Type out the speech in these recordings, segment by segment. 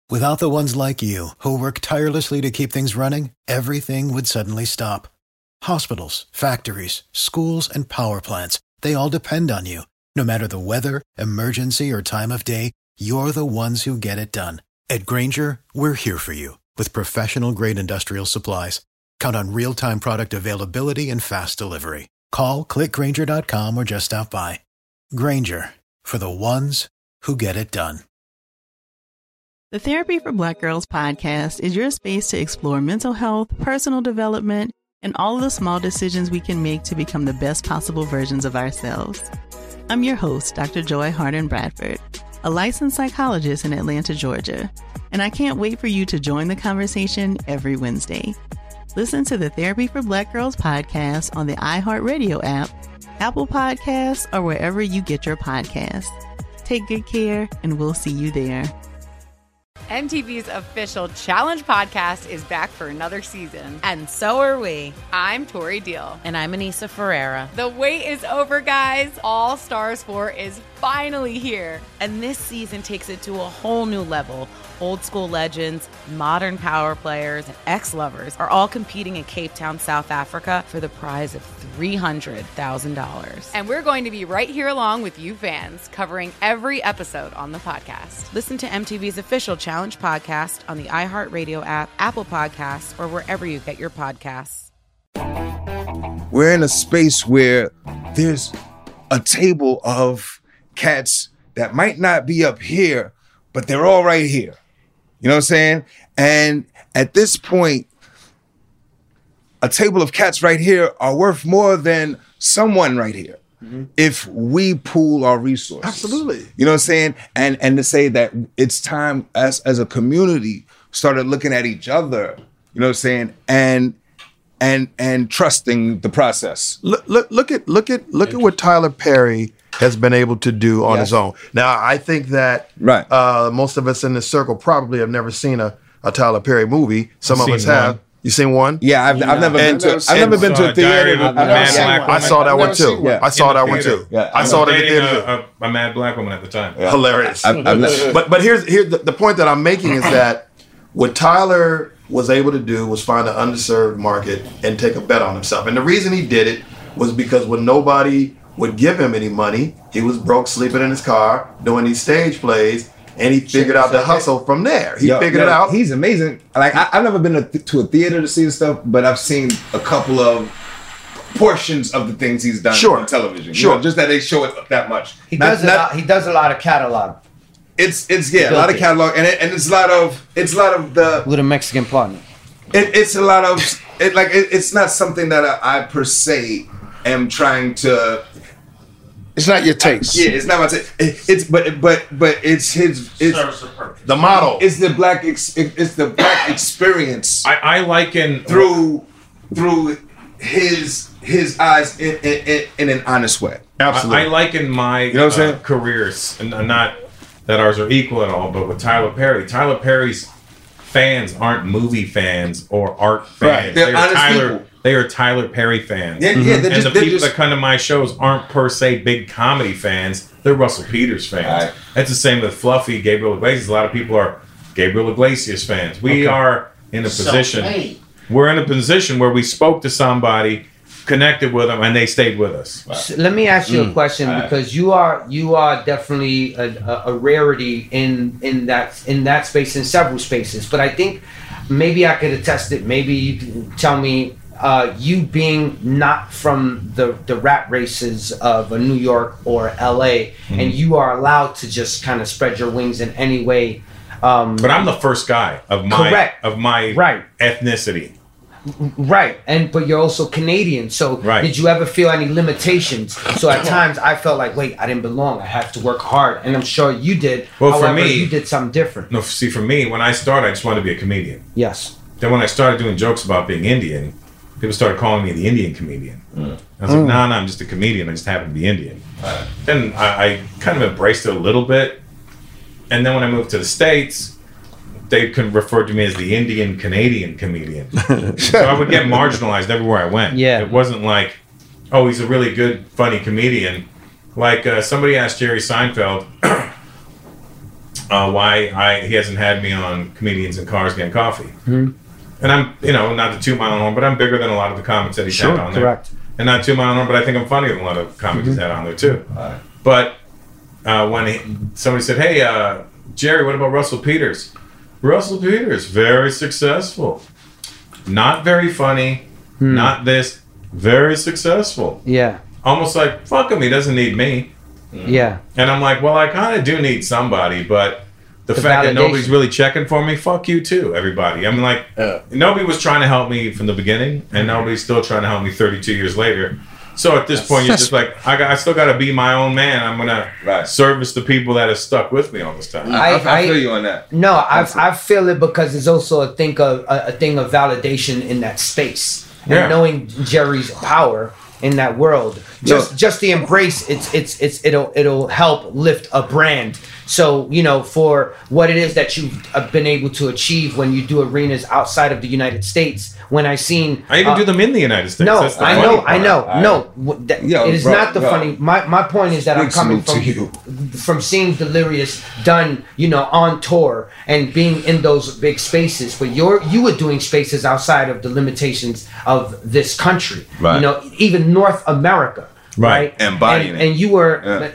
Without the ones like you, who work tirelessly to keep things running, everything would suddenly stop. Hospitals, factories, schools, and power plants, they all depend on you. No matter the weather, emergency, or time of day, you're the ones who get it done. At Grainger, we're here for you with professional-grade industrial supplies. Count on real-time product availability and fast delivery. Call, clickgrainger.com, or just stop by. Grainger, for the ones who get it done. The Therapy for Black Girls podcast is your space to explore mental health, personal development, and all of the small decisions we can make to become the best possible versions of ourselves. I'm your host, Dr. Joy Harden Bradford, a licensed psychologist in Atlanta, Georgia, and I can't wait for you to join the conversation every Wednesday. Listen to the Therapy for Black Girls podcast on the iHeartRadio app, Apple Podcasts, or wherever you get your podcasts. Take good care, and we'll see you there. MTV's official Challenge podcast is back for another season. And so are we. I'm Tori Deal. And I'm Anissa Ferreira. The wait is over, guys. All Stars 4 is finally here. And this season takes it to a whole new level. Old school legends, modern power players, and ex-lovers are all competing in Cape Town, South Africa for the prize of $300,000. And we're going to be right here along with you fans, covering every episode on the podcast. Listen to MTV's official Challenge podcast on the iHeartRadio app, Apple Podcasts, or wherever you get your podcasts. We're in a space where there's a table of cats that might not be up here, but they're all right here. You know what I'm saying? And at this point, a table of cats right here are worth more than someone right here. Mm-hmm. If we pool our resources. Absolutely. You know what I'm saying? And to say that it's time as a community started looking at each other, you know what I'm saying? And trusting the process. Look at what Tyler Perry has been able to do on his own. Now, I think that most of us in this circle probably have never seen a Tyler Perry movie. Some of us have. You seen one? Yeah, I've never been to a theater. I saw that one too. I saw that one too. I saw it in the theater. A mad black woman at the time. Yeah. Hilarious. But here's the point that I'm making is that what Tyler was able to do was find an underserved market and take a bet on himself. And the reason he did it was because when nobody would give him any money, he was broke, sleeping in his car, doing these stage plays, and he figured out the hustle from there. He figured it out. He's amazing. Like I've never been to a theater to see his stuff, but I've seen a couple of portions of the things he's done on television. You know, just that they show it that much. He does a lot of catalog. It's a lot of catalog, and it's a lot of the with a Mexican partner. It's a lot of it. Like it's not something that I per se am trying to. It's not your taste. Yeah, it's not my taste. It's but it's his. It's the model. It's the black. It's the black experience. I liken through his eyes in an honest way. Absolutely. I liken my careers, and not that ours are equal at all, but with Tyler Perry. Tyler Perry's fans aren't movie fans or art fans. Right. They are Tyler Perry fans. Yeah, and the people that come to my shows aren't per se big comedy fans. They're Russell Peters fans. Right. That's the same with Fluffy, Gabriel Iglesias. A lot of people are Gabriel Iglesias fans. We are in a position. We're in a position where we spoke to somebody, connected with them, and they stayed with us. Wow. So let me ask you a question, because you are definitely a rarity in that space, in several spaces. But I think maybe I could attest it. Maybe you can tell me. You being not from the rat races of New York or LA, and you are allowed to just kind of spread your wings in any way. But I'm the first guy of my ethnicity. Right, but you're also Canadian. So did you ever feel any limitations? So at times I felt like, wait, I didn't belong. I have to work hard, and I'm sure you did. Well, however, for me, you did something different. No, see, for me, when I started, I just wanted to be a comedian. Yes. Then when I started doing jokes about being Indian, people started calling me the Indian comedian. I was like, no, I'm just a comedian. I just happen to be Indian. Then I kind of embraced it a little bit. And then when I moved to the States, they could refer to me as the Indian Canadian comedian. So I would get marginalized everywhere I went. Yeah. It wasn't like, oh, he's a really good, funny comedian. Like somebody asked Jerry Seinfeld, why he hasn't had me on Comedians in Cars Getting Coffee. And I'm, not the 2 mile horn, but I'm bigger than a lot of the comics that he's had on there. Correct. And not 2 mile horn, but I think I'm funnier than a lot of comics he's had on there too. Right. But when somebody said, "Hey, Jerry, what about Russell Peters?" Russell Peters, very successful. Not very funny. Not this. Very successful. Yeah. Almost like, fuck him, he doesn't need me. Yeah. And I'm like, well, I kind of do need somebody, but the fact that nobody's really checking for me, fuck you too, everybody. I'm like, nobody was trying to help me from the beginning, and nobody's still trying to help me 32 years later. So at this point, you're just like, I still got to be my own man. I'm going to service the people that have stuck with me all this time. I feel you on that. No, I feel it because it's also a thing of validation in that space. And knowing Jerry's power in that world, just the embrace, it'll help lift a brand. So for what it is that you've been able to achieve when you do arenas outside of the United States. When I even do them in the United States. No, That's I know. It is not the funny. My point is that I'm coming from seeing Delirious done, on tour and being in those big spaces. But you were doing spaces outside of the limitations of this country. Right. Even North America. Right. Embodying it. And you were.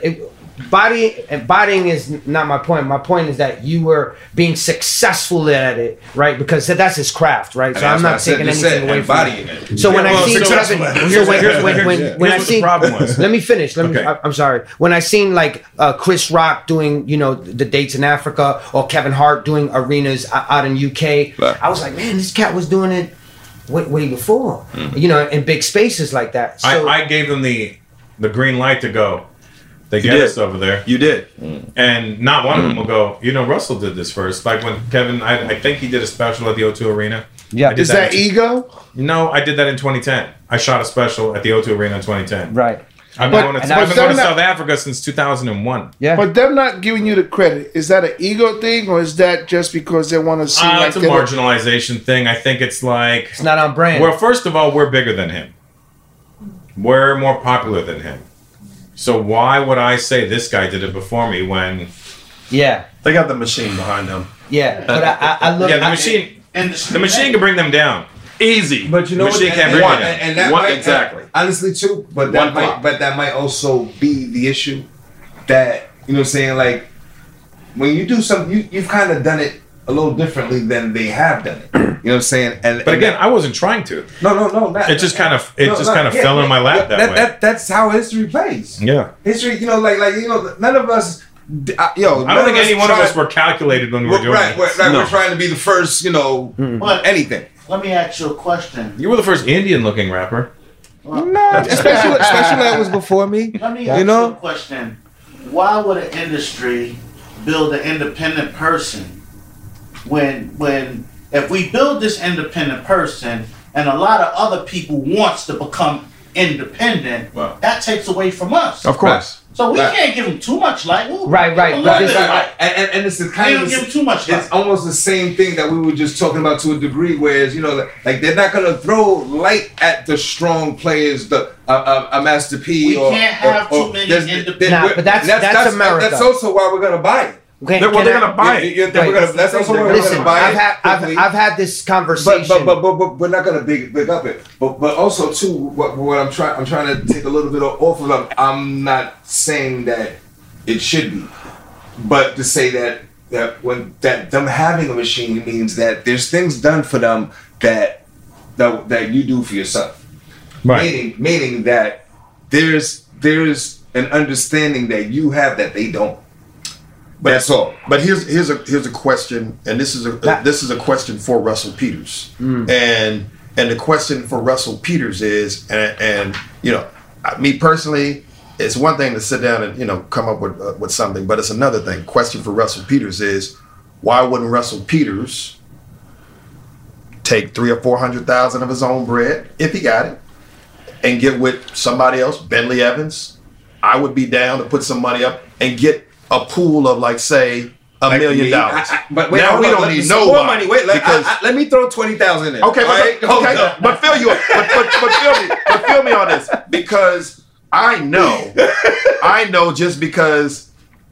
Bodying is not my point. My point is that you were being successful at it, right? Because that's his craft, right? So I'm not taking anything away from it. So when I see Kevin, when I see, let me finish. I'm sorry. When I seen like Chris Rock doing, the dates in Africa, or Kevin Hart doing arenas out in UK, I was like, man, this cat was doing it way before, in big spaces like that. So I gave them the green light to go. They get us over there. You did. And not one of them will go, Russell did this first. Like when Kevin, I think he did a special at the O2 Arena. Yeah. Is that Ego? No, I did that in 2010. I shot a special at the O2 Arena in 2010. Right. I've been going to South Africa since 2001. Yeah. But them not giving you the credit, is that an ego thing, or is that just because they want to see it's a marginalization thing. I think it's like... It's not on brand. Well, first of all, we're bigger than him. We're more popular than him. So why would I say this guy did it before me when... Yeah. They got the machine behind them. Yeah, but I look... Yeah, the machine can bring them down. Easy. But you know what? Can't bring them down. And that might, exactly. Honestly, too, but that might also be the issue that, you know what I'm saying, like, when you do something, you've kind of done it a little differently than they have done it. You know what I'm saying? But again, I wasn't trying to. No. It just kind of fell in my lap that way. That's how history plays. Yeah. History, none of us. I don't think any one of us were calculated when we were doing it. We're trying to be the first, anything. Let me ask you a question. You were the first Indian-looking rapper. No, especially that was before me. Let me ask you a question. Why would an industry build an independent person when if we build this independent person and a lot of other people wants to become independent, that takes away from us. Of course. So we can't give them too much light. Right. And it's kind of give them too much light. It's almost the same thing that we were just talking about to a degree, whereas like they're not gonna throw light at the strong players, a Master P. We can't have too many independent. But that's America. That's also why we're gonna buy it. Okay, they're going to buy it. That's also why we're going to buy it. I've had this conversation, but we're not going to big up it. But also too, what I'm trying to take a little bit off of them. I'm not saying that it should be, but to say that when them having a machine means that there's things done for them that you do for yourself. Right. Meaning that there's an understanding that you have that they don't. That's all. But here's a question, and this is a question for Russell Peters, and the question for Russell Peters is, and me personally, it's one thing to sit down and come up with something, but it's another thing. Question for Russell Peters is, why wouldn't Russell Peters take $300,000 or $400,000 of his own bread if he got it, and get with somebody else, Bentley Evans? I would be down to put some money up and get a pool of say $1 million. But now we don't need no money. Let me throw 20,000 in. Okay, but feel me on this, because I know just because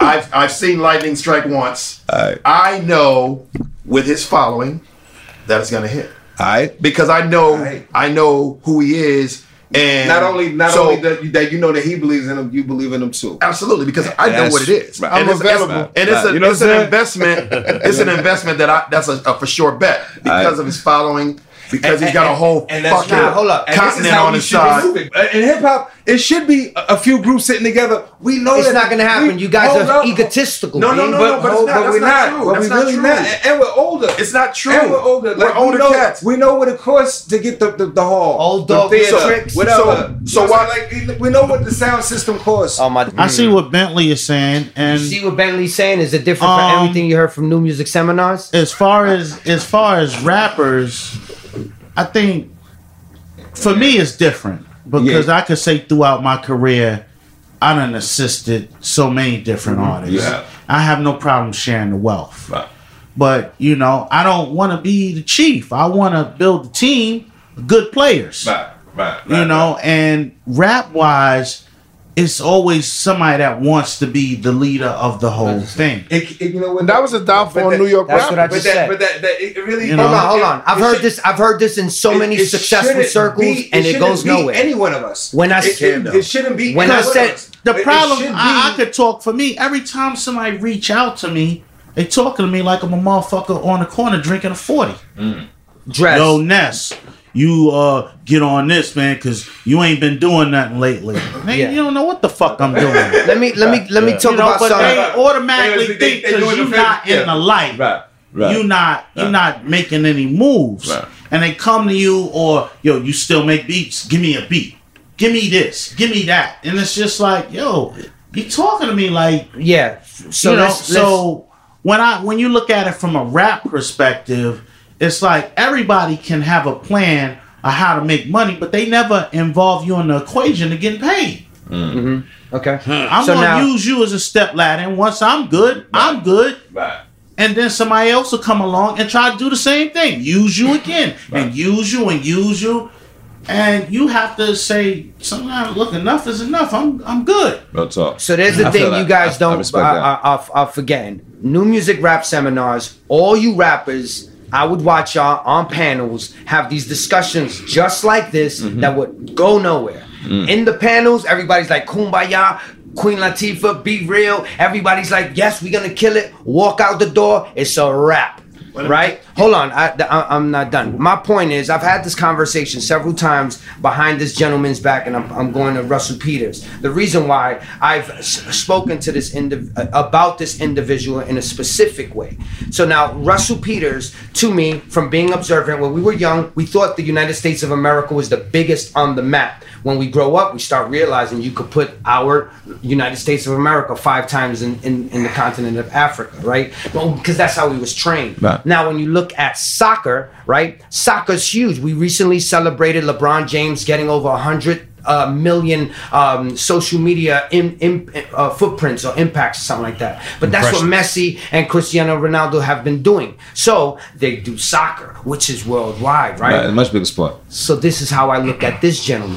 I've seen lightning strike once. I know with his following that it's gonna hit. Because I know who he is. And not only that you know that he believes in him, you believe in him too. Absolutely, because I know what it is. Right. And it's an investment. It's an investment that's a for sure bet because of his following. Because he's got a whole fucking continent on his side. In hip hop, it should be a few groups sitting together. We know it's not going to happen. You guys are egotistical. No, but we're not. But we're really not. And we're older. It's not true. And we're older. We're older cats. We know what it costs to get the hall. Old dog tricks. Whatever. So why? We know what the sound system costs. I see what Bentley is saying, and you see what Bentley's saying. Is it different from everything you heard from New Music Seminars? As far as rappers, I think for me it's different because I could say throughout my career I done assisted so many different artists. Yeah. I have no problem sharing the wealth. Right. But, you know, I don't want to be the chief. I want to build a team of good players. Right. You know, and rap-wise, it's always somebody that wants to be the leader of the whole thing. You know what? That was a downfall in New York That's rap. what I just said. But that it really. Hold on. I've heard this in so many successful circles, and it goes nowhere. Any one of us. When I it shouldn't be. When I said the problem, I could talk for me. Every time somebody reach out to me, they talking to me like I'm a motherfucker on the corner drinking a 40. Dress. Yo, Ness. You get on this, man, because you ain't been doing nothing lately. Man, you don't know what the fuck I'm doing. Let me talk about but something. They automatically think because you're not in the light. Right. You're not making any moves. Right. And they come to you or you still make beats. Give me a beat. Give me this. Give me that. And it's just like, yo, you talking to me like So when you look at it from a rap perspective, it's like everybody can have a plan of how to make money, but they never involve you in the equation to getting paid. Mm-hmm. Okay. I'm going to use you as a step ladder, and once I'm good, I'm good. Right. And then somebody else will come along and try to do the same thing. Use you again, and use you, and use you. And you have to say, sometimes, look, enough is enough. I'm good. Real talk. So there's the thing you guys don't are forgetting. New Music Rap Seminars, all you rappers, I would watch y'all on panels have these discussions just like this that would go nowhere. In the panels, everybody's like, Kumbaya, Queen Latifah, be real. Everybody's like, yes, we're gonna kill it. Walk out the door, it's a wrap. Right? Hold on, I'm not done. My point is, I've had this conversation several times behind this gentleman's back, and I'm going to Russell Peters. The reason why I've spoken to this about this individual in a specific way. So now, Russell Peters, to me, from being observant, when we were young, we thought the United States of America was the biggest on the map. When we grow up, we start realizing you could put our United States of America 5 times in the continent of Africa, right? Well, because that's how we was trained. Right. Now, when you look at soccer, right? Soccer's huge. We recently celebrated LeBron James getting over 100 million social media footprints or impacts, something like that. But that's what Messi and Cristiano Ronaldo have been doing. So they do soccer, which is worldwide, right? A much bigger sport. So this is how I look at this gentleman.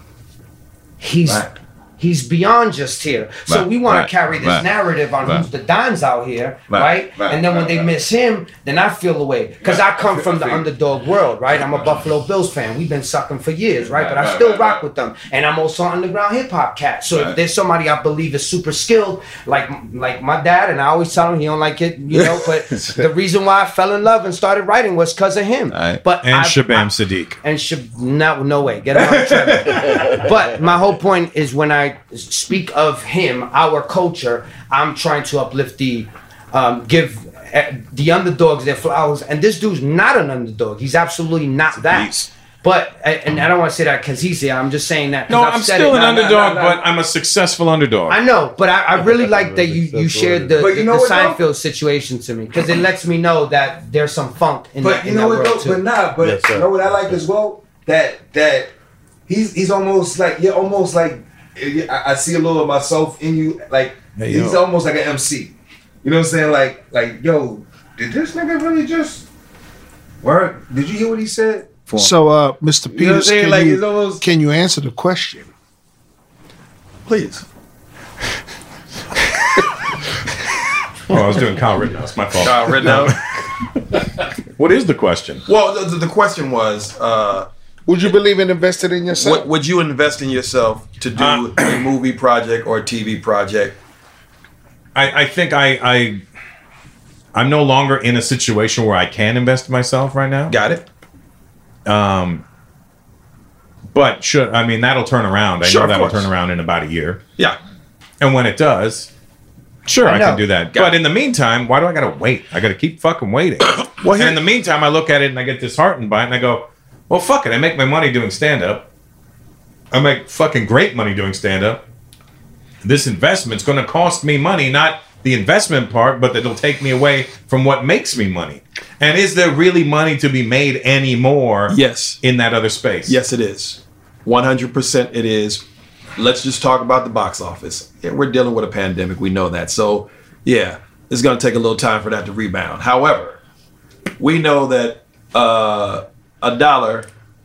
He's beyond just here. So we want to carry this narrative on who's the Dons out here, right? And then when they miss him, then I feel the way. Because I come from the underdog world, right? I'm a Buffalo Bills fan. We've been sucking for years, right? But I still rock with them. And I'm also an underground hip hop cat. So if there's somebody I believe is super skilled, like my dad, and I always tell him he don't like it, but the reason why I fell in love and started writing was because of him. But Shabam Sadiq. And no way. Get him on the treadmill. But my whole point is when I speak of him, our culture, I'm trying to uplift give the underdogs their flowers. And this dude's not an underdog. He's absolutely not that. But, and I don't want to say that because he's here. I'm just saying that. No, I'm still an underdog, but I'm a successful underdog. I know, but I really like that you shared the Seinfeld situation to me because it lets me know that there's some funk in that world too. You know what I like as well? That he's almost like, you're almost like, I see a little of myself in you. Like, he's almost like an MC. You know what I'm saying? Like, yo, did this nigga really just work? Did you hear what he said? So, Mr. Peters, can you answer the question? Please. I was doing Kyle Rittenhouse. My fault. Kyle Rittenhouse. What is the question? Well, the question was, would you believe in investing in yourself? would you invest in yourself to do a movie project or a TV project? I think I'm no longer in a situation where I can invest in myself right now. Got it. But that'll turn around. I know that'll turn around in about a year. Yeah. And when it does, sure, I can do that. Got but in the meantime, why do I gotta wait? I gotta keep fucking waiting. And in the meantime, I look at it and I get disheartened by it and I go, well, fuck it. I make my money doing stand-up. I make fucking great money doing stand-up. This investment's gonna cost me money, not the investment part, but it'll take me away from what makes me money. And is there really money to be made anymore? Yes. In that other space? Yes, it is. 100% it is. Let's just talk about the box office. Yeah, we're dealing with a pandemic. We know that. So, yeah, it's going to take a little time for that to rebound. However, we know that $1,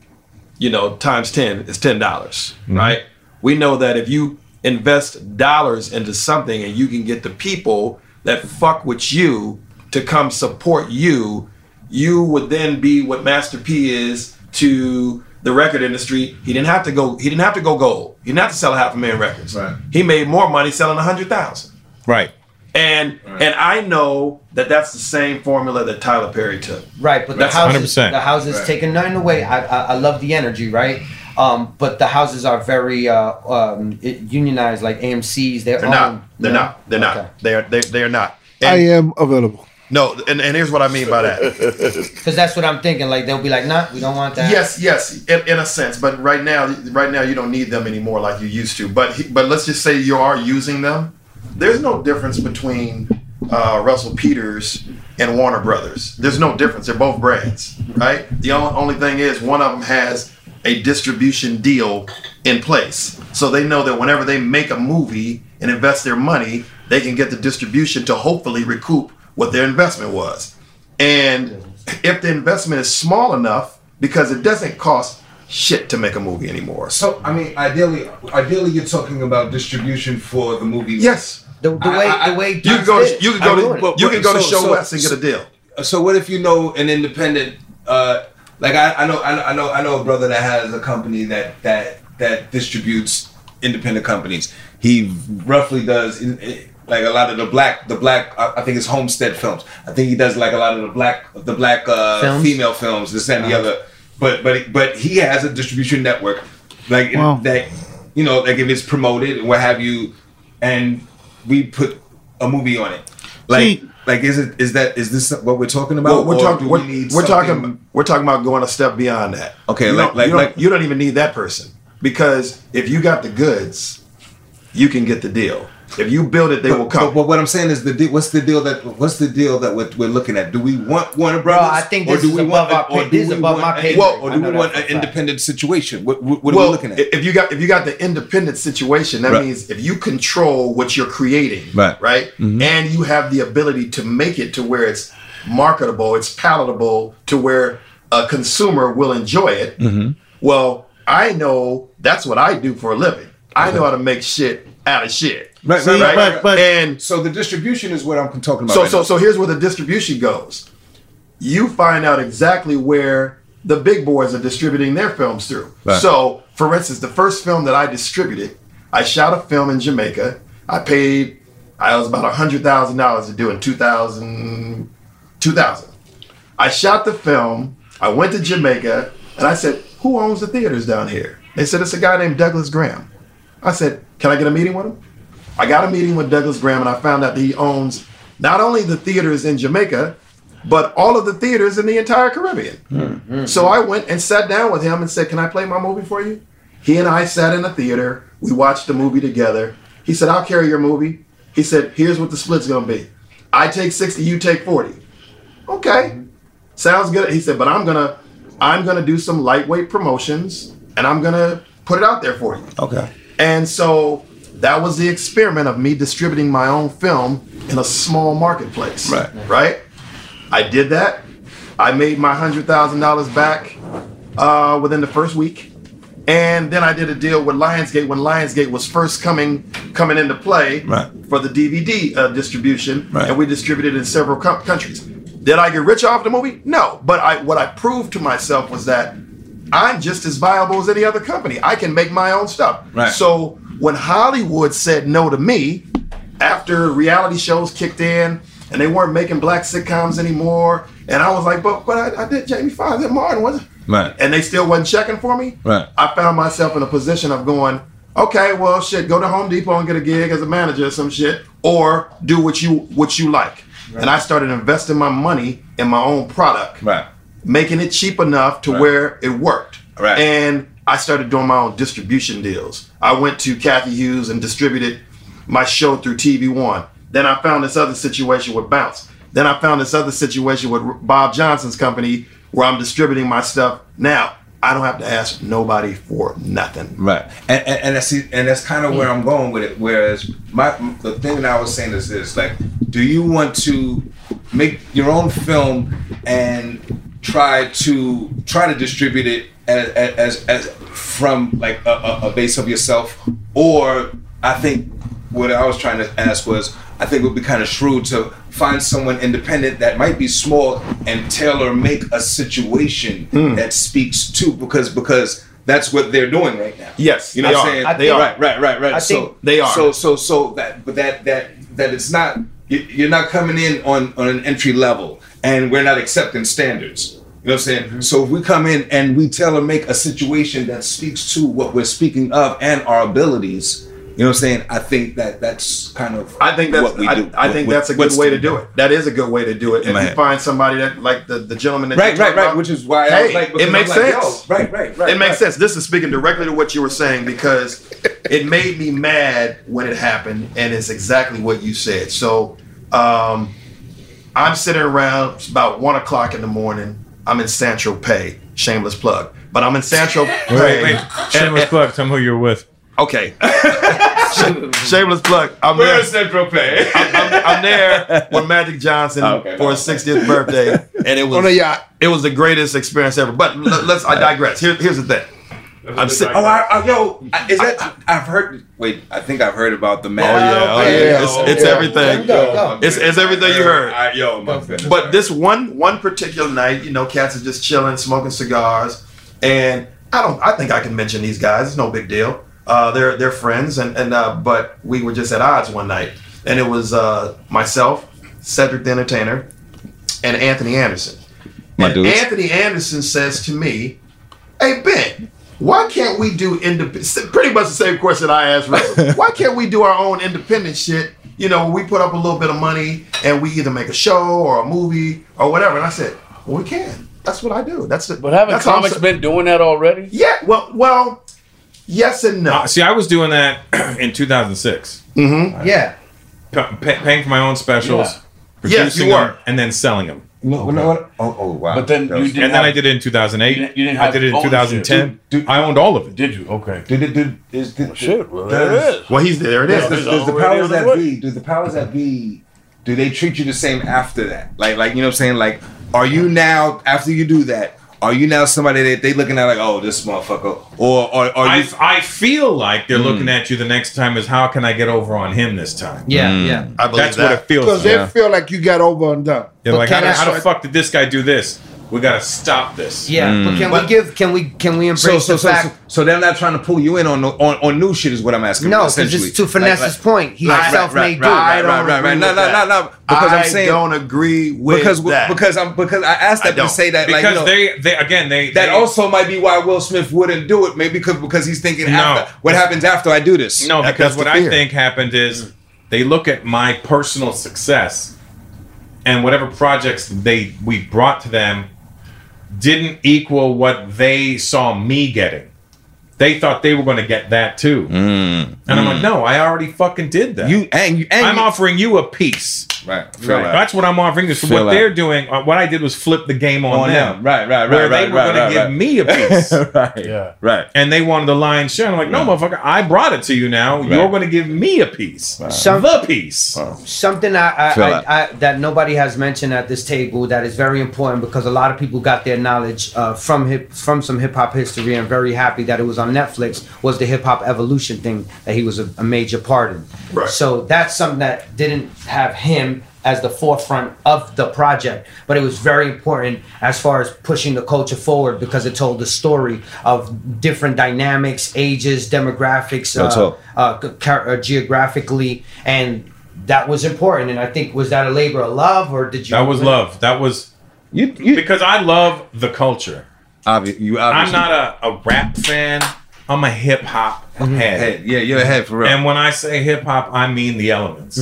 times 10 is $10, right? We know that if you invest dollars into something and you can get the people that fuck with you to come support you, you would then be what Master P is to the record industry. He didn't have to go gold. He didn't have to sell 500,000 records. Right. He made more money selling 100,000. Right. And I know that that's the same formula that Tyler Perry took. Right, but That's the houses taking nothing away. I love the energy, right? But the houses are very unionized, like AMC's. They're not. They're not. They are not. And I am available. No, and here's what I mean by that. Because that's what I'm thinking. Like they'll be like, "Nah, we don't want that." Yes, in a sense. But right now you don't need them anymore like you used to. But let's just say you are using them. There's no difference between Russell Peters and Warner Brothers. There's no difference. They're both brands, right? The only thing is one of them has a distribution deal in place. So they know that whenever they make a movie and invest their money, they can get the distribution to hopefully recoup what their investment was. And if the investment is small enough, because it doesn't cost shit to make a movie anymore. So, I mean, ideally you're talking about distribution for the movie. Yes. The way you can go to Show West and get a deal. So what if you know an independent? I know a brother that has a company that distributes independent companies. He roughly does like a lot of the black. I think it's Homestead Films. I think he does like a lot of the black female films, this and the other. But he has a distribution network, like that. Like if it's promoted and what have you, and we put a movie on it. Is this what we're talking about? Well, we're talking about going a step beyond that. Okay, you don't even need that person, because if you got the goods, you can get the deal. If you build it, they will come. But what I'm saying is what's the deal that we're looking at? Do we want Warner Brothers? I think this is above my pay grade. Or do we want an independent situation? What are we looking at? If you got the independent situation, that means if you control what you're creating, right? Mm-hmm. And you have the ability to make it to where it's marketable, it's palatable, to where a consumer will enjoy it. Mm-hmm. Well, I know that's what I do for a living. I know how to make shit out of shit. Right. And so the distribution is what I'm talking about. So here's where the distribution goes. You find out exactly where the big boys are distributing their films through. Right. So, for instance, the first film that I distributed, I shot a film in Jamaica. I was about $100,000 to do in 2000. I shot the film. I went to Jamaica, and I said, "Who owns the theaters down here?" They said, "It's a guy named Douglas Graham." I said, "Can I get a meeting with him?" I got a meeting with Douglas Graham, and I found out that he owns not only the theaters in Jamaica, but all of the theaters in the entire Caribbean. Mm-hmm. So I went and sat down with him and said, "Can I play my movie for you?" He and I sat in a theater. We watched the movie together. He said, "I'll carry your movie." He said, "Here's what the split's going to be. I take 60, you take 40. Okay. Sounds good. He said, "But I'm gonna do some lightweight promotions, and I'm gonna put it out there for you." Okay. And so that was the experiment of me distributing my own film in a small marketplace. Right? I did that. I made my $100,000 back within the first week. And then I did a deal with Lionsgate when Lionsgate was first coming into play for the DVD distribution, and we distributed in several countries. Did I get rich off the movie? No, but what I proved to myself was that I'm just as viable as any other company. I can make my own stuff. Right. So when Hollywood said no to me, after reality shows kicked in and they weren't making black sitcoms anymore, and I was like, but I did Jamie Foxx and Martin, wasn't it? Right. And they still wasn't checking for me. Right. I found myself in a position of going, okay, well, shit, go to Home Depot and get a gig as a manager or some shit, or do what you like. Right. And I started investing my money in my own product, making it cheap enough to where it worked. Right. And I started doing my own distribution deals. I went to Kathy Hughes and distributed my show through TV One. Then I found this other situation with Bounce. Then I found this other situation with Bob Johnson's company, where I'm distributing my stuff. Now, I don't have to ask nobody for nothing. Right. And that's kind of where I'm going with it. Whereas the thing that I was saying is this, like, do you want to make your own film and try to distribute it as from like a base of yourself? Or I think what I was trying to ask was, I think it would be kind of shrewd to find someone independent that might be small and tailor make a situation that speaks to, because that's what they're doing right now. Yes, you know what I'm saying? They are. Right. I think they are. So that it's not, you're not coming in on an entry level, and we're not accepting standards. You know what I'm saying? Mm-hmm. So if we come in and we tailor make a situation that speaks to what we're speaking of and our abilities, you know what I'm saying? I think that's kind of what we do. I think that's a good way to do it. That is a good way to do it. If you find somebody that, like the gentleman that you're talking about, which is why I was like, it makes sense. Right. It makes sense. This is speaking directly to what you were saying, because it made me mad when it happened, and it's exactly what you said. So I'm sitting around, it's about 1 o'clock in the morning. I'm in Saint-Tropez, shameless plug. But I'm in Saint-Tropez. Wait. Shameless plug, tell me who you're with. Okay. Shameless plug. We're in Saint-Tropez. I'm there with Magic Johnson for his 60th birthday, and it was on a yacht. It was the greatest experience ever. But I digress. Here's the thing. I'm sitting. Is that? I've heard. Wait, I think I've heard about the Magic. It's everything. It's everything you heard. My goodness. But this one particular night, cats are just chilling, smoking cigars, and I think I can mention these guys. It's no big deal. They're friends, but we were just at odds one night, and it was myself, Cedric the Entertainer, and Anthony Anderson. Anthony Anderson says to me, "Hey Ben, why can't we do independent?" Pretty much the same question I asked Rick. Why can't we do our own independent shit? We put up a little bit of money, and we either make a show or a movie or whatever. And I said, "Well, we can. That's what I do. But haven't comics been doing that already? Yeah. Well. Yes and no. See, I was doing that in 2006. Mm-hmm. Yeah. Paying for my own specials, producing them, and then selling them. No. Oh, wow. But then you didn't. And then I did it in 2008. You didn't I did it in 2010. I owned all of it. Did you? Okay. Shit. Well, there it is. Well, there it is. Does the powers that be? Do the powers that be? Do they treat you the same after that? Like you know what I'm saying? Like, are you now after you do that? Are you now somebody that they looking at like, oh, this motherfucker? Or are you? I feel like they're looking at you the next time as, how can I get over on him this time? Yeah. I believe that's what it feels like. Because they feel like you got over and done. They're like, how the fuck did this guy do this? We gotta stop this. Yeah, but can we embrace the fact? So they're not trying to pull you in on new shit is what I'm asking. No, because it's to Finesse's point. He's a self-made dude. Right. No. Because I'm saying I don't agree with that. Because I asked them to say that because they that also might be why Will Smith wouldn't do it. Maybe because he's thinking what happens after I do this. No, because what I think happened is they look at my personal success and whatever projects we brought to them didn't equal what they saw me getting. They thought they were going to get that too. And I'm like, no, I already fucking did that. I'm offering you a piece. Right. That's what I'm offering. So what they're doing, what I did was flip the game on them. Right. Where they were going to give me a piece. Right. And they wanted the lion's share. I'm like, no, motherfucker, I brought it to you now. Right. You're going to give me a piece. The piece. Something that nobody has mentioned at this table that is very important, because a lot of people got their knowledge from some hip hop history, and very happy that it was on on Netflix was the Hip Hop Evolution thing that he was a major part in. Right. So that's something that didn't have him as the forefront of the project, but it was very important as far as pushing the culture forward because it told the story of different dynamics, ages, demographics, geographically, and that was important. And I think, was that a labor of love, or did you? That was love. That was you because I love the culture. Obviously. I'm not a rap fan. I'm a hip hop head. Yeah, you're a head for real. And when I say hip hop, I mean the elements.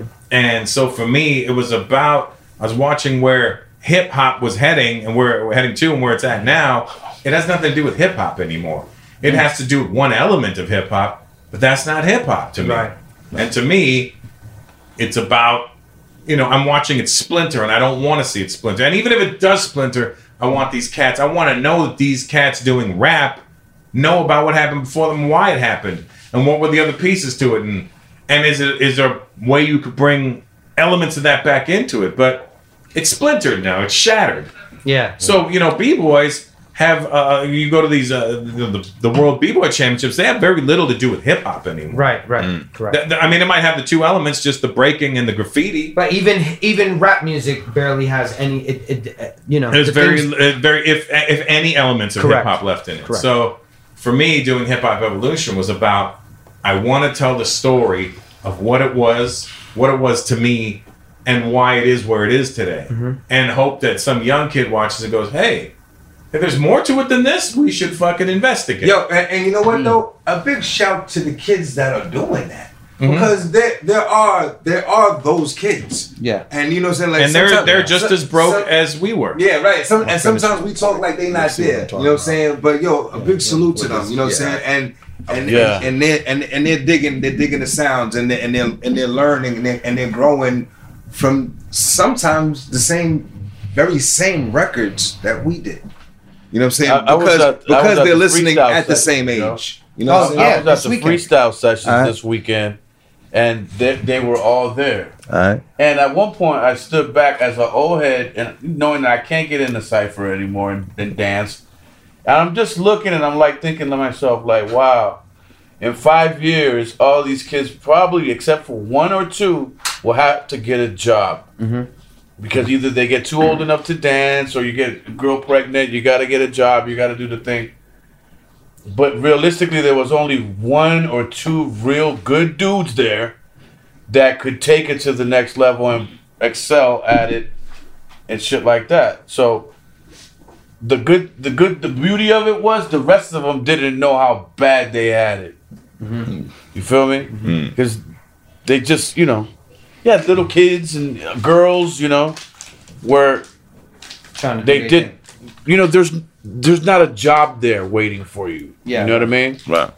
And so for me, it was about, I was watching where hip hop was heading and where we're heading to and where it's at now. It has nothing to do with hip hop anymore. It has to do with one element of hip hop, but that's not hip hop to me. Right. And to me, it's about, I'm watching it splinter and I don't want to see it splinter. And even if it does splinter, I want these cats, I want to know that these cats doing rap know about what happened before them, why it happened, and what were the other pieces to it, and is there a way you could bring elements of that back into it? But it's splintered now, it's shattered. Yeah. So B-boys have you go to these the World B-boy Championships, they have very little to do with hip hop anymore. Right. Correct. I mean, it might have the two elements, just the breaking and the graffiti. But even rap music barely has any. It's very if any elements of hip hop left in it. Correct. So for me, doing Hip Hop Evolution was about, I want to tell the story of what it was to me, and why it is where it is today, and hope that some young kid watches and goes, hey, if there's more to it than this, we should fucking investigate. Yo, and you know what though? A big shout to the kids that are doing that. Because there are those kids. Yeah. And you know what I'm saying? Like, and they're just as broke as we were. Yeah, right. Sometimes we talk like they not there. You know what I'm saying? But yo, a big salute to them. You know what I'm saying? And they're digging the sounds and they're learning and they're growing from sometimes the very same records that we did. You know what I'm saying? Because they're listening at the same age. You know what I'm saying? I was at the freestyle sessions this weekend, and they were all there. All right. And at one point, I stood back as an old head, and knowing that I can't get in the cypher anymore and dance. And I'm just looking, and I'm like thinking to myself, like, wow, in 5 years, all these kids probably, except for one or two, will have to get a job. Because either they get too old enough to dance, or you get a girl pregnant, you got to get a job, you got to do the thing. But realistically, there was only one or two real good dudes there that could take it to the next level and excel at it and shit like that. So the beauty of it was the rest of them didn't know how bad they had it. You feel me? Because they just, yeah, little kids and girls, where they did, there's not a job there waiting for you. Yeah. You know what I mean? Right.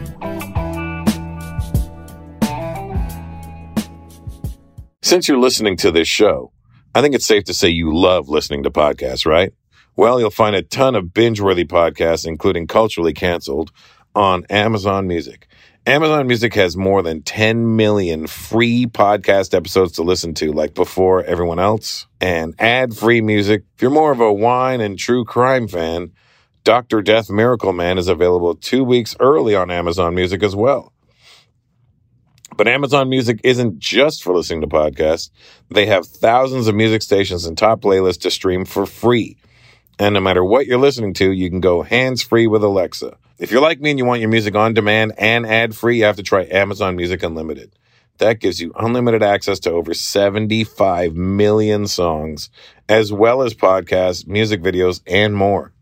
Since you're listening to this show, I think it's safe to say you love listening to podcasts, right? Well, you'll find a ton of binge-worthy podcasts, including Culturally Canceled, on Amazon Music. Amazon Music has more than 10 million free podcast episodes to listen to, like before everyone else, and ad-free music. If you're more of a wine and true crime fan, Dr. Death Miracle Man is available 2 weeks early on Amazon Music as well. But Amazon Music isn't just for listening to podcasts. They have thousands of music stations and top playlists to stream for free. And no matter what you're listening to, you can go hands-free with Alexa. If you're like me and you want your music on demand and ad-free, you have to try Amazon Music Unlimited. That gives you unlimited access to over 75 million songs, as well as podcasts, music videos, and more.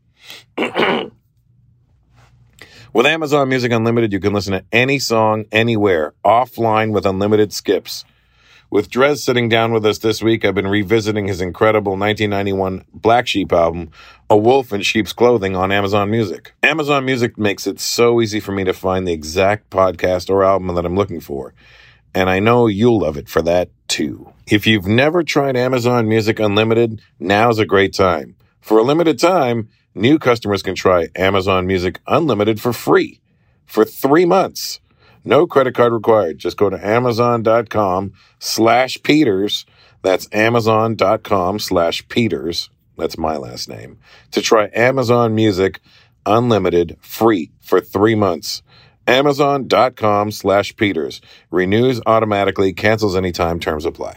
With Amazon Music Unlimited, you can listen to any song, anywhere, offline with unlimited skips. With Drez sitting down with us this week, I've been revisiting his incredible 1991 Black Sheep album, A Wolf in Sheep's Clothing, on Amazon Music. Amazon Music makes it so easy for me to find the exact podcast or album that I'm looking for. And I know you'll love it for that, too. If you've never tried Amazon Music Unlimited, now's a great time. For a limited time, new customers can try Amazon Music Unlimited for free for 3 months. No credit card required. Just go to Amazon.com/Peters. That's Amazon.com/Peters. That's my last name. To try Amazon Music unlimited, free for 3 months. Amazon.com/Peters. Renews automatically, cancels anytime, terms apply.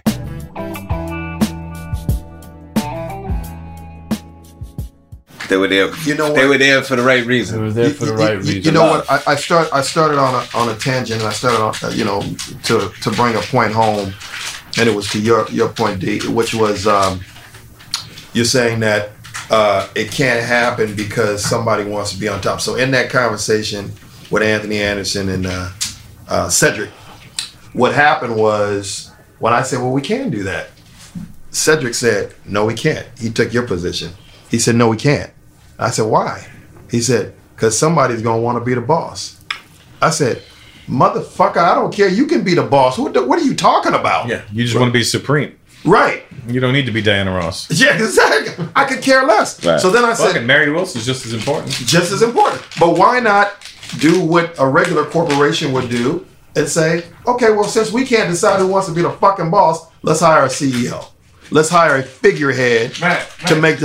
They were there. You know what? They were there for the right reason. They were there for the right reason. You know what? I started on a tangent, and I started on to bring a point home, and it was to your point, D, which was you're saying that it can't happen because somebody wants to be on top. So in that conversation with Anthony Anderson and Cedric, what happened was when I said, "Well, we can do that," Cedric said, "No, we can't." He took your position. He said, "No, we can't." I said, "Why?" He said, "Because somebody's going to want to be the boss." I said, "Motherfucker, I don't care. You can be the boss. What are you talking about?" Yeah, you just want to be supreme. Right. You don't need to be Diana Ross. Yeah, exactly. I could care less. Right. So then I said, Fucking Mary Wilson's just as important. Just as important. But why not do what a regular corporation would do and say, okay, well, since we can't decide who wants to be the fucking boss, let's hire a CEO. Let's hire a figurehead to make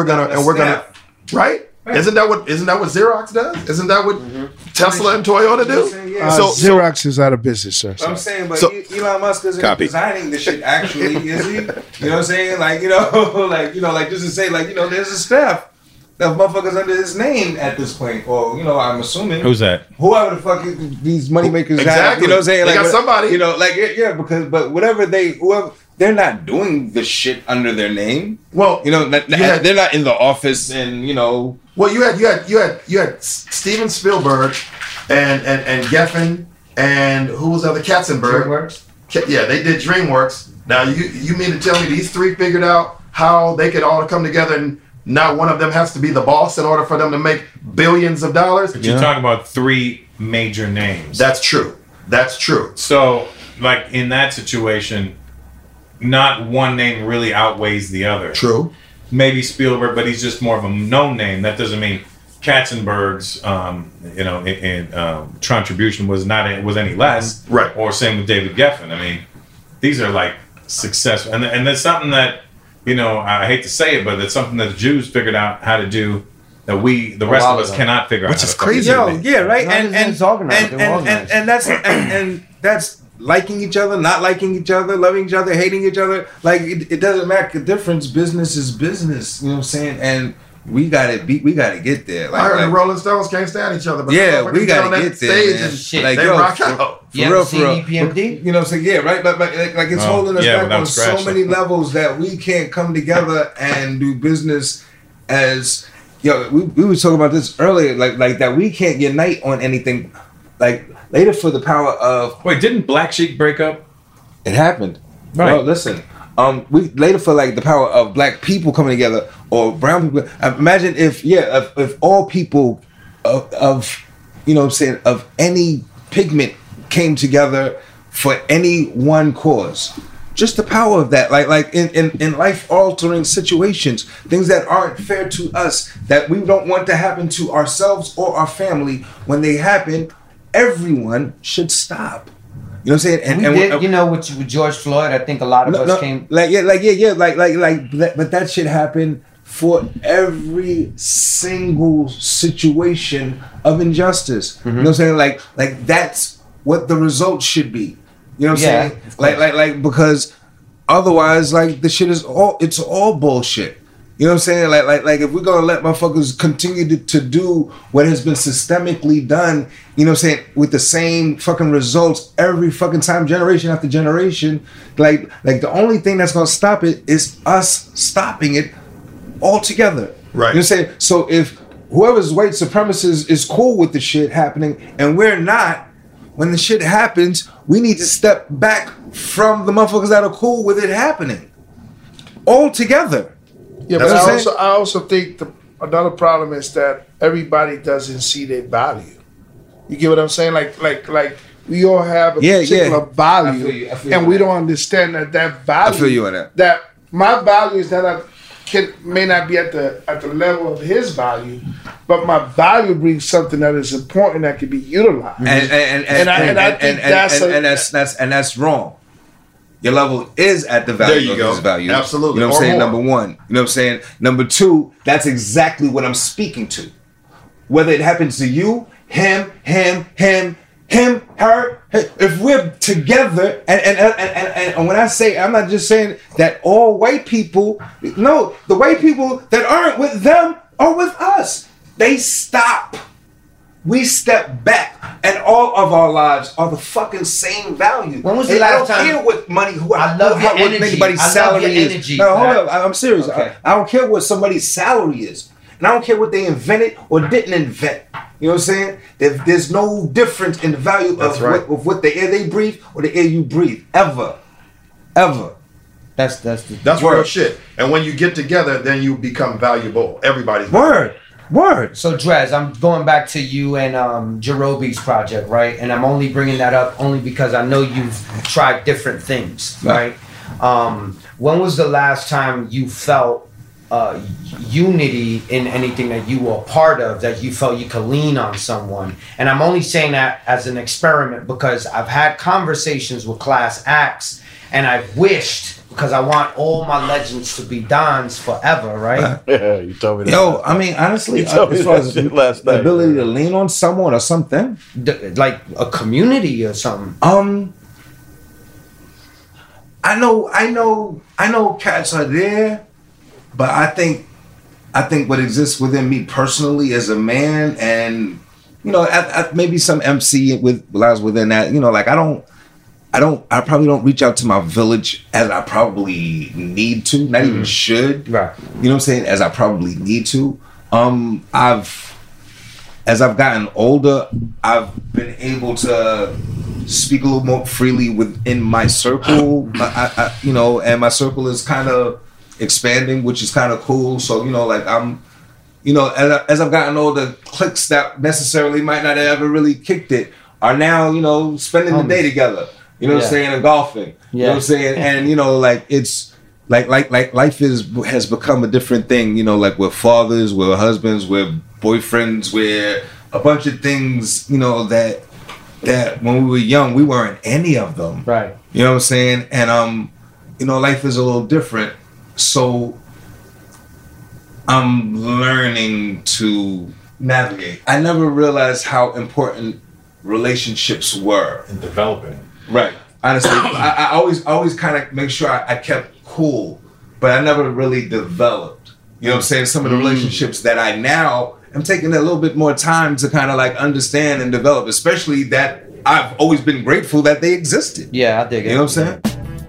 right? Isn't that what Xerox does? Isn't that what Tesla and Toyota do? Xerox is out of business, sir. I'm saying, but Elon Musk isn't designing the shit actually, is he? You know what I'm saying? Like just to say, there's a staff of motherfuckers under his name at this point. Or, I'm assuming. Who's that? Whoever the fuck these moneymakers have. You know what I'm saying? They got somebody. But whoever, they're not doing the shit under their name. Well, they're not in the office and, Well, you had Steven Spielberg and Geffen and who was the other? Katzenberg. DreamWorks? Yeah, they did DreamWorks. Now you mean to tell me these three figured out how they could all come together and not one of them has to be the boss in order for them to make billions of dollars? But you're talking about three major names. That's true. So, like in that situation, not one name really outweighs the other. True. Maybe Spielberg, but he's just more of a known name. That doesn't mean Katzenberg's, contribution was any less. Right. Or same with David Geffen. I mean, these are like successful, and that's something that I hate to say it, but it's something that the Jews figured out how to do that the rest of us cannot figure out. Which is crazy. Yeah, right. And that's liking each other, not liking each other, loving each other, hating each other. Like it doesn't make a difference. Business is business. You know what I'm saying? And we got to get there. I heard the Rolling Stones can't stand each other, but we got to get there, man. They rock out. For real. EPMD? You know what I'm saying? Yeah, right. But like it's holding us back on so many levels that we can't come together and do business as we were talking about this earlier, like that we can't unite on anything. Like later for the power of didn't Black Sheep break up? It happened. Right. Well, listen. We later for like the power of black people coming together or brown people. Imagine if all people of any pigment came together for any one cause. Just the power of that, like in life altering situations, things that aren't fair to us, that we don't want to happen to ourselves or our family. When they happen, everyone should stop. You know what I'm saying? With George Floyd, I think a lot of us came. But that should happen for every single situation of injustice. You know what I'm saying? Like that's what the result should be. You know what I'm saying? Like because otherwise, like the shit is all bullshit. You know what I'm saying? Like if we're gonna let motherfuckers continue to do what has been systemically done, you know what I'm saying, with the same fucking results every fucking time, generation after generation, like the only thing that's gonna stop it is us stopping it altogether. Right. You know what I'm saying? So if whoever's white supremacist is cool with the shit happening and we're not, when the shit happens, we need to step back from the motherfuckers that are cool with it happening. All together. Yeah, but I also think another problem is that everybody doesn't see their value. You get what I'm saying? Like we all have a particular value, and we don't understand that value. I feel you on that. That my value is that may not be at the level of his value, but my value brings something that is important that can be utilized. And I think that's wrong. Your level is at the value of his value. Absolutely. You know what I'm saying? Number one. You know what I'm saying? Number two, that's exactly what I'm speaking to. whether it happens to you, him, her, if we're together, and when I say, I'm not just saying that all white people, no, the white people that aren't with them are with us. They stop. We step back, and all of our lives are the fucking same value. When was the last time? I don't care what money, I love your energy. anybody's salary is. No, hold up. I'm serious. Okay. I don't care what somebody's salary is. And I don't care what they invented or didn't invent. You know what I'm saying? There's no difference in the value of what the air they breathe or the air you breathe. Ever. That's real shit. And when you get together, then you become valuable. Everybody's Word. So Drez, I'm going back to you and Jerobe's project, right? And I'm only bringing that up only because I know you've tried different things, right? When was the last time you felt unity in anything that you were a part of, that you felt you could lean on someone? And I'm only saying that as an experiment because I've had conversations with class acts and I've wished, because I want all my legends to be Dons forever, right? Yeah, you told me that. Yo, I mean, honestly, as far as the ability to lean on someone or something, like a community or something. I know cats are there, but I think what exists within me personally as a man, and you know, maybe some MC lies within that. You know, like I probably don't reach out to my village as I probably need to, not even should. Right. You know what I'm saying? As I probably need to. As I've gotten older, I've been able to speak a little more freely within my circle. You know, and my circle is kind of expanding, which is kind of cool. So, you know, like you know, as I've gotten older, cliques that necessarily might not have ever really kicked it are now, you know, spending the day together. You know what I'm saying? And golfing. You know what I'm saying? And, you know, like, it's like life has become a different thing, you know, like we're fathers, we're husbands, we're boyfriends, we're a bunch of things, you know, that when we were young, we weren't any of them. Right. You know what I'm saying? And, you know, life is a little different. So I'm learning to navigate. I never realized how important relationships were. In developing. Right. Honestly, I always kind of make sure I kept cool, but I never really developed. You know what I'm saying? Some of the relationships that I now am taking a little bit more time to kind of like understand and develop, especially that I've always been grateful that they existed. Yeah, I dig it. You know what I'm saying?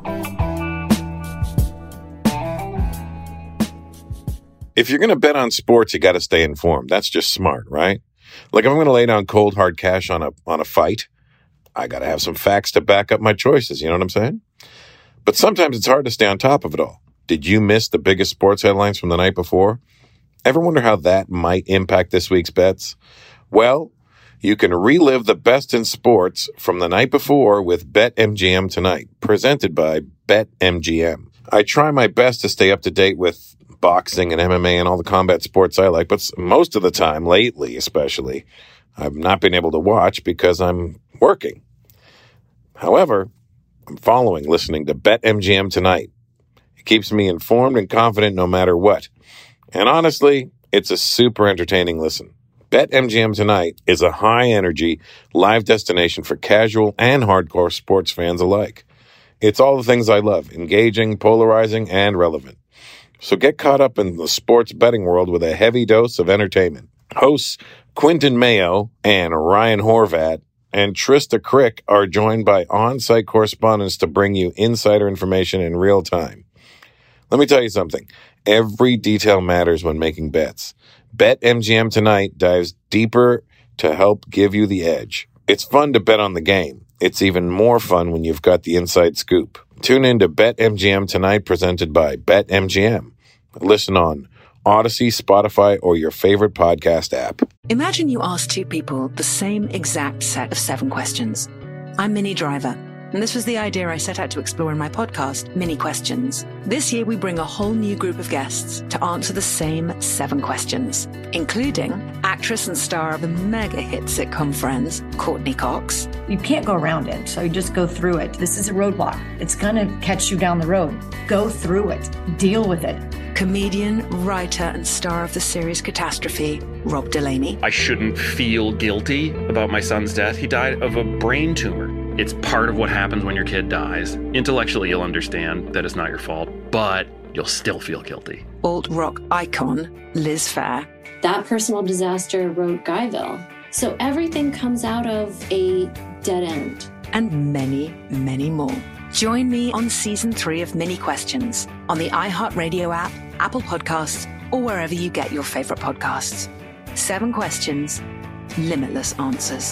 If you're going to bet on sports, you got to stay informed. That's just smart, right? Like if I'm going to lay down cold hard cash on a fight, I got to have some facts to back up my choices. You know what I'm saying? But sometimes it's hard to stay on top of it all. Did you miss the biggest sports headlines from the night before? Ever wonder how that might impact this week's bets? Well, you can relive the best in sports from the night before with BetMGM tonight, presented by BetMGM. I try my best to stay up to date with boxing and MMA and all the combat sports I like, but most of the time, lately especially, I've not been able to watch because I'm working. However, I'm listening to BetMGM tonight. It keeps me informed and confident no matter what. And honestly, it's a super entertaining listen. BetMGM tonight is a high-energy, live destination for casual and hardcore sports fans alike. It's all the things I love, engaging, polarizing, and relevant. So get caught up in the sports betting world with a heavy dose of entertainment. Hosts Quinton Mayo and Ryan Horvat and Trista Crick are joined by on-site correspondents to bring you insider information in real time. Let me tell you something. Every detail matters when making bets. BetMGM tonight dives deeper to help give you the edge. It's fun to bet on the game. It's even more fun when you've got the inside scoop. Tune in to BetMGM tonight, presented by BetMGM. Listen on Odyssey, Spotify, or your favorite podcast app. Imagine you ask two people the same exact set of 7 questions. I'm Minnie Driver, and this was the idea I set out to explore in my podcast, Mini Questions. This year, we bring a whole new group of guests to answer the same 7 questions, including actress and star of the mega hit sitcom Friends, Courtney Cox. You can't go around it, so you just go through it. This is a roadblock. It's gonna catch you down the road. Go through it. Deal with it. Comedian, writer, and star of the series Catastrophe, Rob Delaney. I shouldn't feel guilty about my son's death. He died of a brain tumor. It's part of what happens when your kid dies. Intellectually, you'll understand that it's not your fault, but you'll still feel guilty. Alt-rock icon, Liz Phair. That personal disaster wrote Guyville. So everything comes out of a dead end. And many, many more. Join me on Season 3 of Mini Questions on the iHeartRadio app, Apple Podcasts, or wherever you get your favorite podcasts. 7 questions, limitless answers.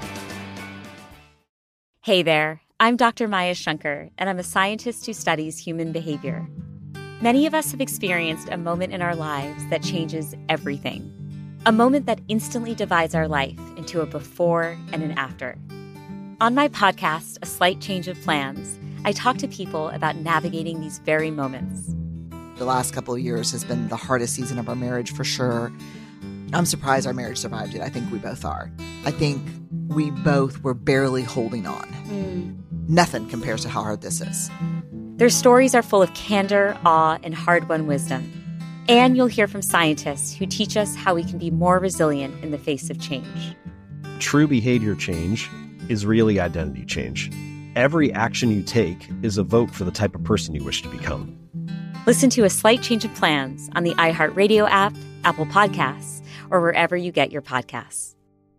Hey there, I'm Dr. Maya Shankar, and I'm a scientist who studies human behavior. Many of us have experienced a moment in our lives that changes everything. A moment that instantly divides our life into a before and an after. On my podcast, A Slight Change of Plans, I talk to people about navigating these very moments. The last couple of years has been the hardest season of our marriage for sure. I'm surprised our marriage survived it. I think we both are. I think we both were barely holding on. Nothing compares to how hard this is. Their stories are full of candor, awe, and hard-won wisdom. And you'll hear from scientists who teach us how we can be more resilient in the face of change. True behavior change is really identity change. Every action you take is a vote for the type of person you wish to become. Listen to A Slight Change of Plans on the iHeartRadio app, Apple Podcasts, or wherever you get your podcasts.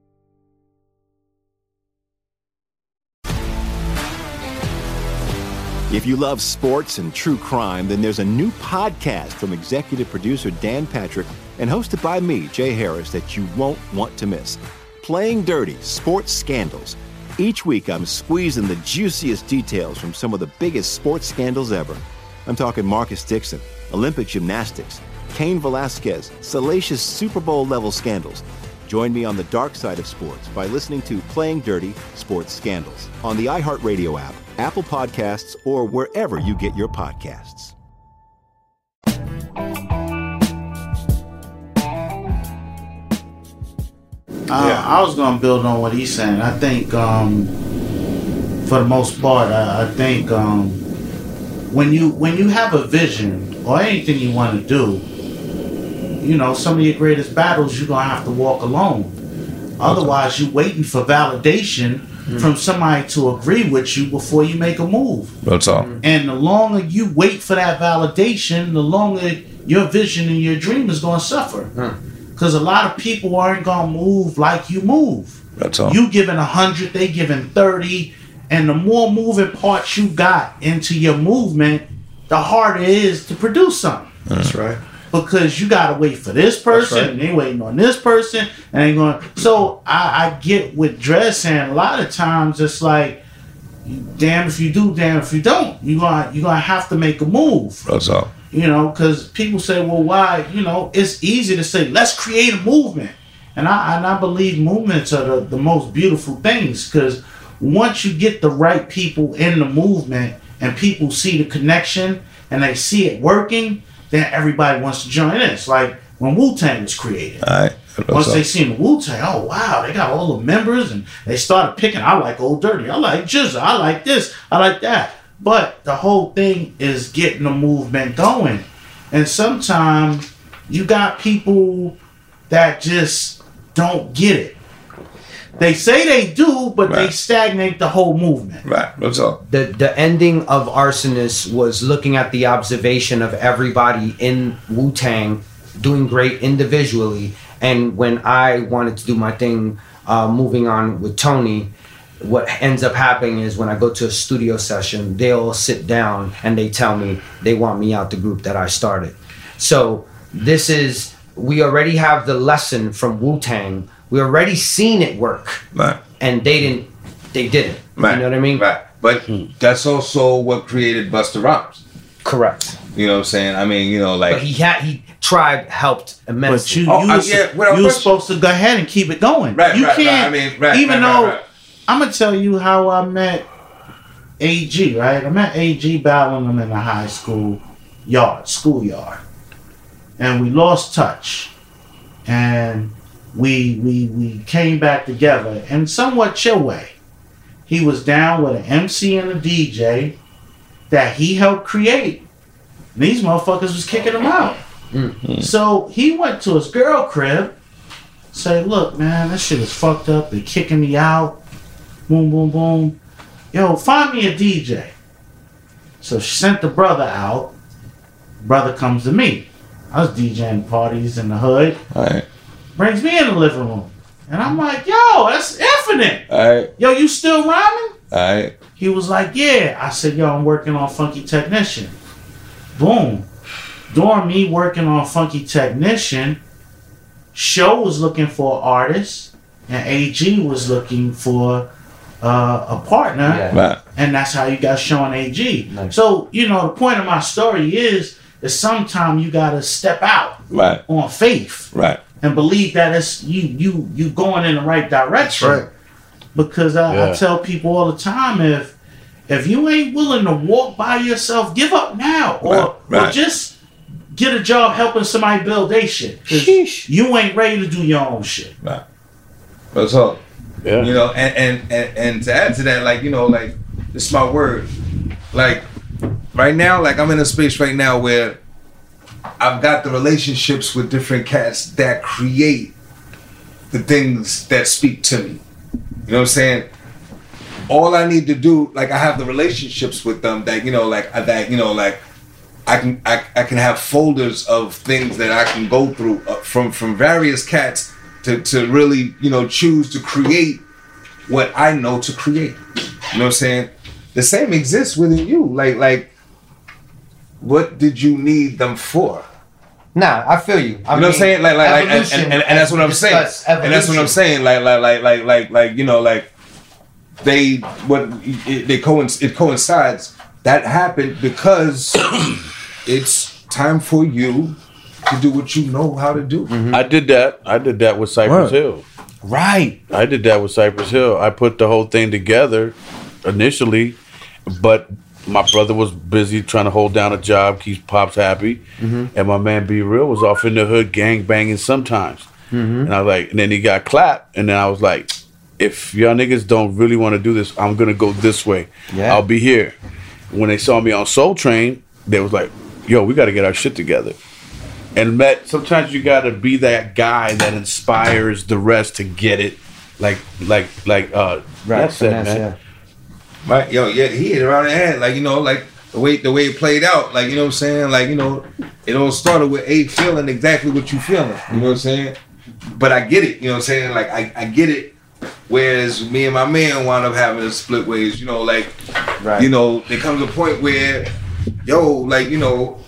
If you love sports and true crime, then there's a new podcast from executive producer Dan Patrick and hosted by me, Jay Harris, that you won't want to miss. Playing Dirty: Sports Scandals. Each week, I'm squeezing the juiciest details from some of the biggest sports scandals ever. I'm talking Marcus Dixon, Olympic gymnastics, Cain Velasquez, salacious Super Bowl-level scandals. Join me on the dark side of sports by listening to Playing Dirty: Sports Scandals on the iHeartRadio app, Apple Podcasts, or wherever you get your podcasts. I was going to build on what he's saying. I think, for the most part, I think when you have a vision or anything you want to do, you know, some of your greatest battles you're going to have to walk alone. Otherwise, you're waiting for validation from somebody to agree with you before you make a move. That's all. And the longer you wait for that validation, the longer your vision and your dream is going to suffer. Because a lot of people aren't going to move like you move. That's all. You giving 100, they giving 30. And the more moving parts you got into your movement, the harder it is to produce something. That's right. Because you gotta wait for this person, and they waiting on this person, and they going. So I get what Dred's saying. A lot of times it's like, damn if you do, damn if you don't. You gonna have to make a move. That's all. You know, because people say, well, why? You know, it's easy to say, let's create a movement, and I believe movements are the most beautiful things, because once you get the right people in the movement and people see the connection and they see it working, then everybody wants to join in. It's like when Wu-Tang was created. All right. Once they seen Wu-Tang, oh wow, they got all the members, and they started picking, I like Old Dirty, I like Jizza, I like this, I like that. But the whole thing is getting the movement going. And sometimes you got people that just don't get it. They say they do, but they stagnate the whole movement. Right, that's all. The ending of Arsonist was looking at the observation of everybody in Wu-Tang doing great individually. And when I wanted to do my thing, moving on with Tony, what ends up happening is when I go to a studio session, they all sit down and they tell me they want me out the group that I started. So this is, we already have the lesson from Wu-Tang. We already seen it work. Right. And they didn't. Right. You know what I mean? Right. But that's also what created Busta Rhymes. Correct. You know what I'm saying? I mean, you know, like... But Tribe helped immensely. But you were supposed to go ahead and keep it going. Right, you right, can't, right. I mean, right, even right, though... right. I'm going to tell you how I met AG, right? I met AG battling him in the high school schoolyard. And we lost touch. And we came back together in somewhat chill way. He was down with an MC and a DJ that he helped create. And these motherfuckers was kicking him out. Mm-hmm. So he went to his girl crib, say, look, man, this shit is fucked up. They kicking me out. Boom, boom, boom. Yo, find me a DJ. So she sent the brother out. Brother comes to me. I was DJing parties in the hood. All right. Brings me in the living room. And I'm like, yo, that's infinite. All right. Yo, you still rhyming? All right. He was like, yeah. I said, yo, I'm working on Funky Technician. Boom. During me working on Funky Technician, Show was looking for an artist, and AG was looking for a partner. Yeah. Right. And that's how you got Show and AG. Nice. So, you know, the point of my story is that sometimes you got to step out on faith. Right. And believe that it's you going in the right direction. That's right. Because I tell people all the time, if you ain't willing to walk by yourself, give up now. Or just get a job helping somebody build their shit. Because you ain't ready to do your own shit. Right. But so, you know, and to add to that, like, you know, like, this is my word. Like, right now, like, I'm in a space right now where I've got the relationships with different cats that create the things that speak to me. You know what I'm saying? All I need to do, like, I have the relationships with them that, you know, like, that, you know, like, I can have folders of things that I can go through from various cats to really, you know, choose to create what I know to create. You know what I'm saying? The same exists within you. Like, what did you need them for? Nah, I feel you. You know what I'm saying? Like, and that's what I'm saying. And that's what I'm saying. Like, you know, like, it coincides. That happened because it's time for you to do what you know how to do. Mm-hmm. I did that with Cypress Hill. Right. I did that with Cypress Hill. I put the whole thing together initially, but my brother was busy trying to hold down a job, keep Pops happy. Mm-hmm. And my man B Real was off in the hood gang banging sometimes. Mm-hmm. And I was like, and then he got clapped. And then I was like, if y'all niggas don't really want to do this, I'm going to go this way. Yeah. I'll be here. When they saw me on Soul Train, they was like, yo, we got to get our shit together. And sometimes you got to be that guy that inspires the rest to get it. Like that's it, man. Yeah. Right, yo, yeah, he hit it around the head, like, you know, like the way it played out, like, you know what I'm saying, like, you know, it all started with A feeling exactly what you feeling, you know what I'm saying, but I get it, you know what I'm saying, like, I get it, whereas me and my man wound up having to split ways, you know, like, you know, there comes a point where, yo, like, you know,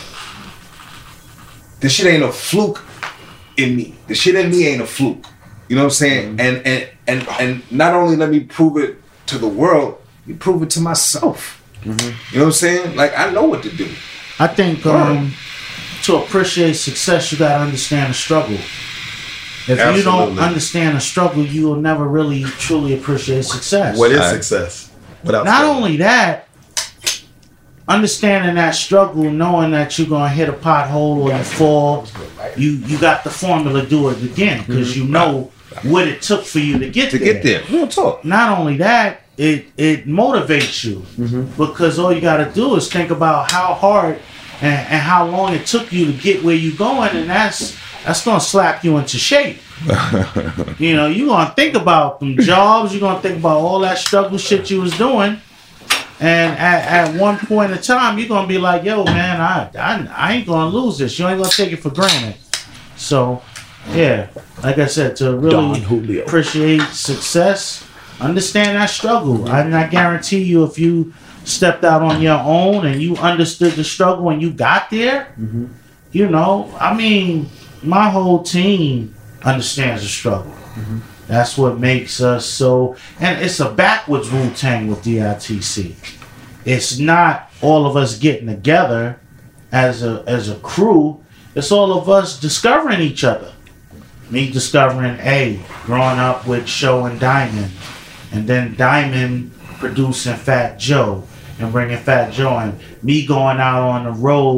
this shit ain't a fluke in me, the shit in me ain't a fluke, you know what I'm saying, and not only let me prove it to the world, you prove it to myself. Mm-hmm. You know what I'm saying? Like, I know what to do. I think to appreciate success, you gotta understand the struggle. If you don't understand the struggle, you will never really truly appreciate success. What is success? Not only that, understanding that struggle, knowing that you're gonna hit a pothole or you fall, you got the formula to do it again because you know what it took for you to get there. Real talk. Not only that, it motivates you because all you got to do is think about how hard and how long it took you to get where you're going, and that's gonna slap you into shape. You know, you're gonna think about them jobs, you're gonna think about all that struggle shit you was doing, and at one point in time, you're gonna be like, yo, man, I ain't gonna lose this. You ain't gonna take it for granted. So, yeah, like I said, to really appreciate success, understand that struggle. I guarantee you, if you stepped out on your own and you understood the struggle and you got there, you know, I mean, my whole team understands the struggle. That's what makes us so, and it's a backwards Wu-Tang with DITC. It's not all of us getting together as a crew. It's all of us discovering each other. Me discovering growing up with Show and Diamond, and then Diamond producing Fat Joe and bringing Fat Joe in. Me going out on the road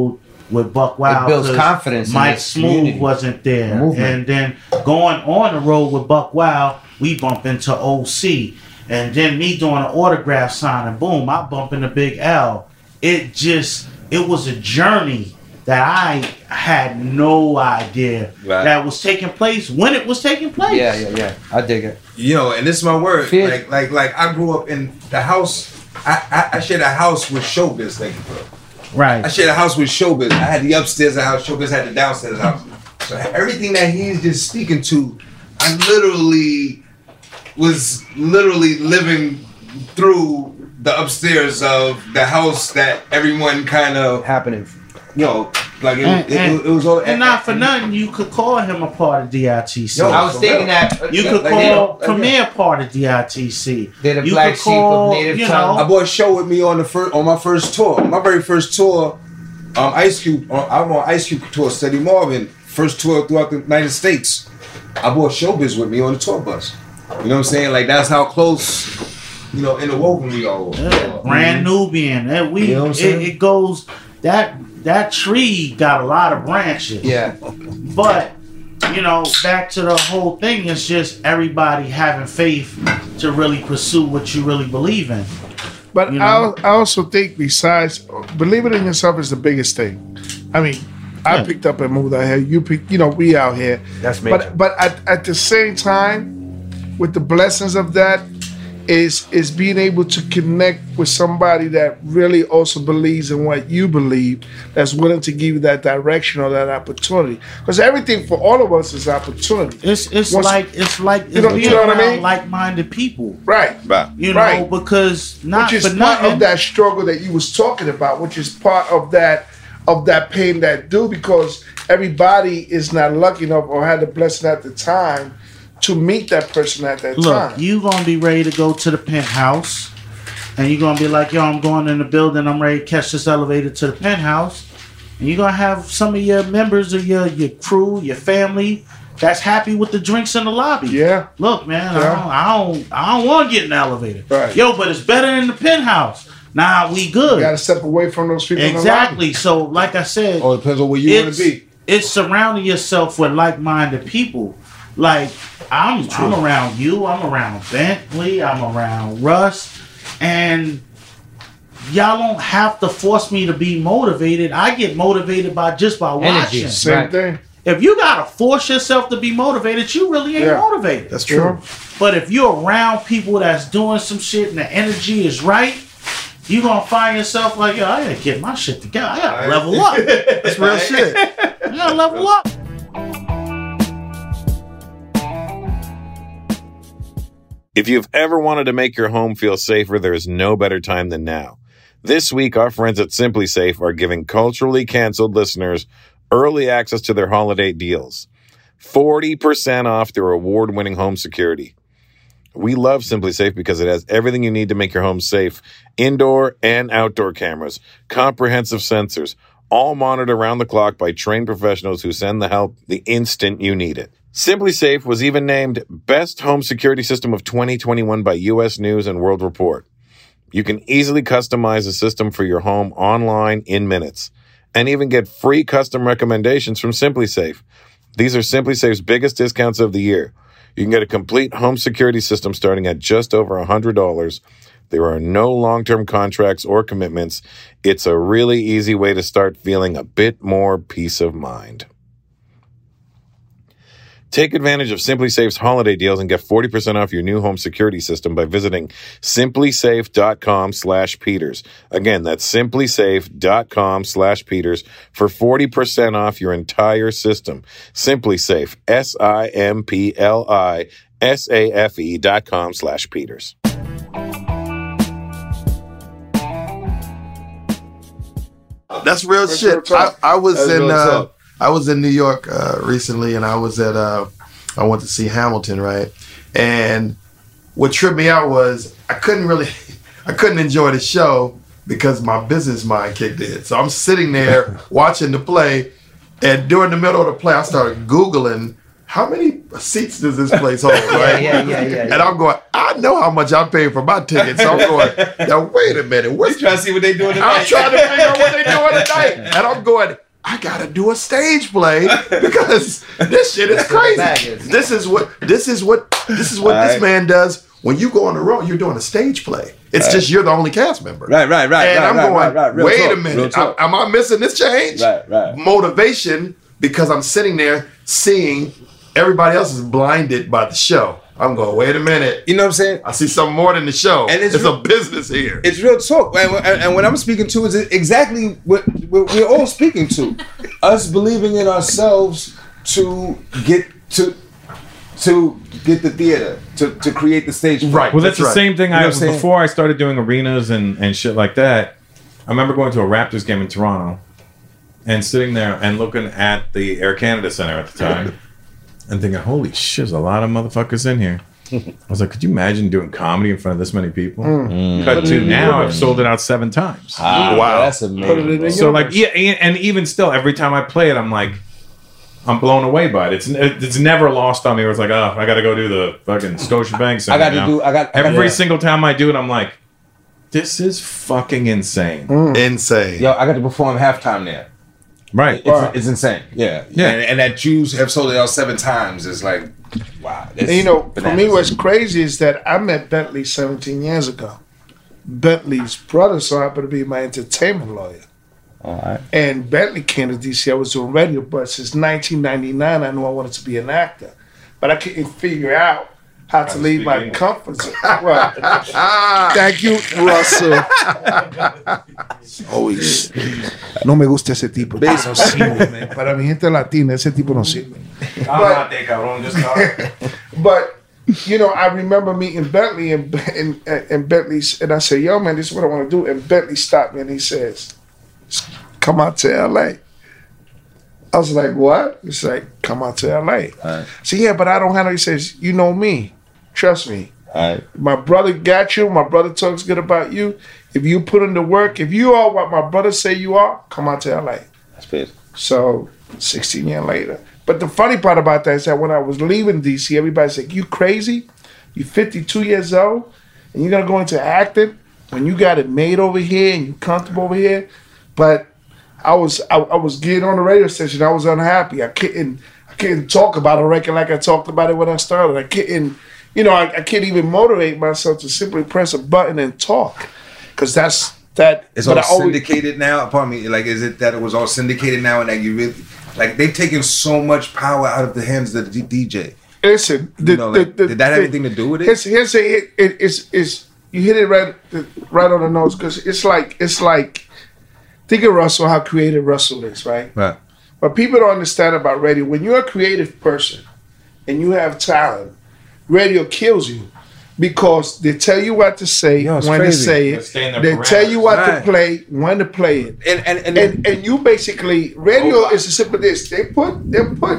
with Buck Wild. It builds 'cause confidence in Mike the Smooth community. wasn't there. Movement. And then going on the road with Buck Wild, we bump into OC. And then me doing an autograph signing, boom, I bump into Big L. It was a journey that I had no idea that was taking place when it was taking place. Yeah. I dig it. And this is my word. Like I grew up in the house. I shared a house with Showbiz. Thank you, bro. Right. I shared a house with Showbiz. I had the upstairs of the house. Showbiz had the downstairs of the house. So everything that he's just speaking to, I was literally living through the upstairs of the house that everyone kind of happening. Like it was all. And not for nothing, you could call him a part of DITC. I was thinking that you could call Premier part of DITC. They're the You black could sheep of native tongue. I bought a show with me on my first tour. My very first tour, Ice Cube. I'm on Ice Cube tour. Steady Marvin, first tour throughout the United States. I bought Showbiz with me on the tour bus. You know what I'm saying? Like that's how close, interwoven we all were. Brand Nubian. It goes that tree got a lot of branches. Yeah. But back to the whole thing, it's just everybody having faith to really pursue what you really believe in. But I also think besides believing in yourself is the biggest thing. I mean, I picked up and moved out here. You picked, we out here. That's major. But at the same time, with the blessings of that, is being able to connect with somebody that really also believes in what you believe, that's willing to give you that direction or that opportunity. Because everything for all of us is opportunity. It's like you know what I mean? Like-minded people, right? Because not which is for part nothing, of that struggle that you was talking about, which is part of that pain that do, because everybody is not lucky enough or had the blessing at the time to meet that person at that time. Look, you gonna be ready to go to the penthouse, and you're gonna be like, yo, I'm going in the building, I'm ready to catch this elevator to the penthouse, and you're gonna have some of your members of your crew, your family, that's happy with the drinks in the lobby. Yeah. Look, man, I don't want to get in the elevator. Right. Yo, but it's better in the penthouse. Nah, we good. You gotta step away from those people. Exactly. So, like I said, it depends on where you want to be. It's surrounding yourself with like-minded people. Like I'm around you. I'm around Bentley. I'm around Russ, and y'all don't have to force me to be motivated. I get motivated by watching. Same thing. If you gotta force yourself to be motivated, you really ain't motivated. That's true. But if you're around people that's doing some shit and the energy is right, you gonna find yourself like, yo, I gotta get my shit together. I gotta level up. That's real shit. I gotta level up. If you've ever wanted to make your home feel safer, there is no better time than now. This week, our friends at Simply Safe are giving culturally canceled listeners early access to their holiday deals. 40% off their award-winning home security. We love Simply Safe because it has everything you need to make your home safe. Indoor and outdoor cameras, comprehensive sensors, all monitored around the clock by trained professionals who send the help the instant you need it. Simply Safe was even named Best Home Security System of 2021 by U.S. News and World Report. You can easily customize a system for your home online in minutes and even get free custom recommendations from Simply Safe. These are Simply Safe's biggest discounts of the year. You can get a complete home security system starting at just over $100. There are no long-term contracts or commitments. It's a really easy way to start feeling a bit more peace of mind. Take advantage of Simply Safe's holiday deals and get 40% off your new home security system by visiting simplysafe.com/Peters. Again, that's simplysafe.com/Peters for 40% off your entire system. Simply Safe, SIMPLISAFE.com/Peters. That's real shit. I was in New York recently, and I went to see Hamilton, right? And what tripped me out was I couldn't enjoy the show because my business mind kicked in. So I'm sitting there watching the play, and during the middle of the play, I started Googling how many seats does this place hold, right? Yeah. And I'm going, I know how much I paid for my ticket. So I'm going, now wait a minute. You trying to see what they doing tonight? I'm trying to figure out what they doing tonight. And I'm going, I gotta do a stage play because this shit is crazy. This is what this man does. When you go on the road, you're doing a stage play. It's just you're the only cast member. Right. And I'm going, wait a minute, am I missing this change? Right. Motivation, because I'm sitting there seeing everybody else is blinded by the show. I'm going, wait a minute. You know what I'm saying? I see something more than the show. And it's a business here. It's real talk. And what I'm speaking to is exactly what we're all speaking to. Us believing in ourselves to get the theater, to create the stage. Right. Well, that's the same thing before I started doing arenas and shit like that. I remember going to a Raptors game in Toronto and sitting there and looking at the Air Canada Center at the time. And thinking, holy shit, there's a lot of motherfuckers in here. I was like, could you imagine doing comedy in front of this many people? Cut to now, I've sold it out 7 times. Wow. That's amazing. So like, yeah, and even still, every time I play it, I'm like, I'm blown away by it. It's never lost on me. Where it's like, oh, I got to go do the fucking Scotiabank Center. Every single time I do it, I'm like, this is fucking insane. Insane. Yo, I got to perform halftime there. Right. It's insane. Yeah. And that Jews have sold it out 7 times. It's like, wow. And you know, for me, what's crazy is that I met Bentley 17 years ago. Bentley's brother so happened to be my entertainment lawyer. All right. And Bentley came to DC. I was doing radio, but since 1999, I knew I wanted to be an actor. But I couldn't figure out how to leave my comfort zone. Well, thank you, Russell. Always. No me gusta ese tipo. No sirve, man. Para mi gente latina, ese tipo no sirve. But you know, I remember meeting Bentley and Bentley's, and I said, yo, man, this is what I want to do. And Bentley stopped me and he says, come out to LA. I was like, what? He's like, come out to LA. Right. So yeah, but I don't have no. He says, you know me. Trust me. Right. My brother got you. My brother talks good about you. If you put in the work, if you are what my brother say you are, come out to LA. That's good. So 16 years later. But the funny part about that is that when I was leaving DC, everybody's like, you crazy? You're 52 years old and you're gonna go into acting when you got it made over here and you're comfortable over here. But I was getting on the radio station. I was unhappy. I couldn't talk about a record like I talked about it when I started. I couldn't, you know, I can't even motivate myself to simply press a button and talk, because that's that. It's all syndicated now. Pardon me. Like, is it that it was all syndicated now, and that you really like they've taken so much power out of the hands of the DJ? Listen, did that have anything to do with it? It's you hit it right on the nose, because it's like. Think of Russell, how creative Russell is, right? Right. But people don't understand about radio. When you're a creative person and you have talent, radio kills you, because they tell you what to say, when to say it. They tell you what to play, when to play it. And you basically, radio is as simple as this. They put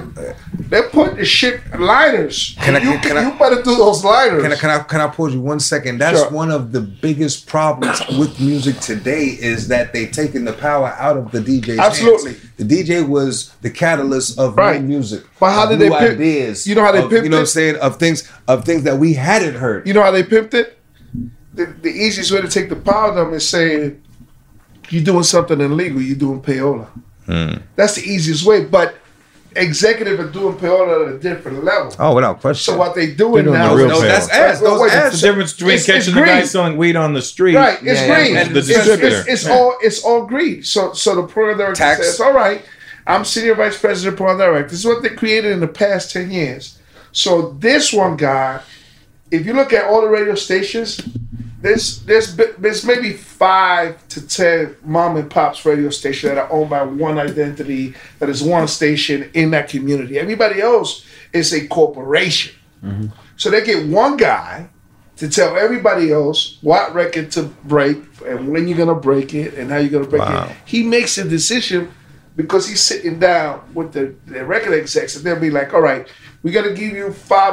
the shit liners. You better do those liners. Can I pause you 1 second? That's one of the biggest problems with music today, is that they've taken the power out of the DJ's Absolutely. hands. The DJ was the catalyst of new music. But how did they pimp ideas? You know how they pimped it? You know what I'm saying? Of things that we hadn't heard. You know how they pimped it? The easiest way to take the power of them is saying, you're doing something illegal, you're doing payola. That's the easiest way. But executive are doing payola at a different level. Oh, without question. So what they doing now? That's ass. That's the difference between catching the guy selling weed on the street, right? It's greed. And the distributor. It's all greed. So the program director says, all right, I'm senior vice president of program director. This is what they created in the past 10 years. So this one guy, if you look at all the radio stations, there's maybe 5 to 10 mom and pops radio stations that are owned by one identity, that is one station in that community. Everybody else is a corporation. Mm-hmm. So they get one guy to tell everybody else what record to break and when you're gonna break it and how you're gonna break it. He makes a decision because he's sitting down with the record execs, and they'll be like, all right, we gotta give you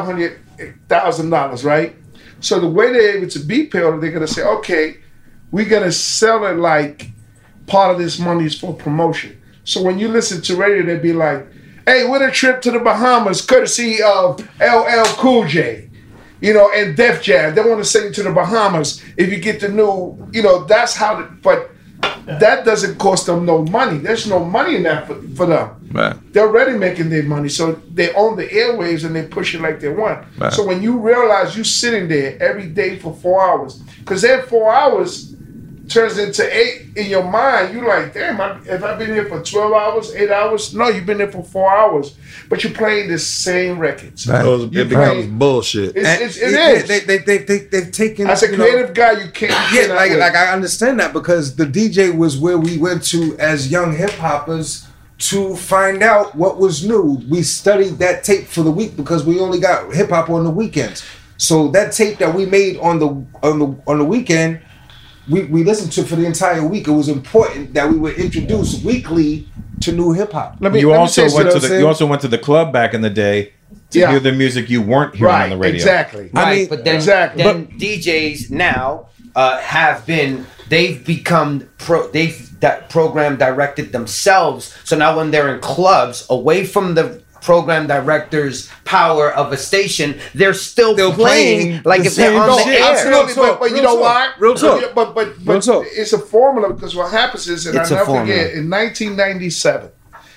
$500,000, right? So the way they're able to be paid, they're gonna say, okay, we're gonna sell it like part of this money is for promotion. So when you listen to radio, they'd be like, hey, we're a trip to the Bahamas, courtesy of LL Cool J, you know, and Def Jam. They want to send you to the Bahamas if you get the new, you know, that's how, but that doesn't cost them no money. There's no money in that for them. Right. They're already making their money, so they own the airwaves and they push it like they want. Right. So when you realize you're sitting there every day for 4 hours, because that 4 hours turns into 8 in your mind, you're like, damn, have I been here for 12 hours, 8 hours? No, you've been there for 4 hours, but you're playing the same records. Right. It becomes bullshit. It is. They've taken. As a creative guy, you can't. Yeah, like I understand that, because the DJ was where we went to as young hip hoppers to find out what was new. We studied that tape for the week because we only got hip hop on the weekends. So that tape that we made on the weekend, we listened to for the entire week. It was important that we were introduced weekly to new hip hop. You also went to the club back in the day to hear the music you weren't hearing on the radio. Exactly. Right, but then DJs now they've become program directed themselves. So now when they're in clubs, away from the program director's power of a station, they're still playing like if they're on the air. Absolutely, but you know why? Real talk. But it's a formula, because what happens is, and I'll never forget, in 1997,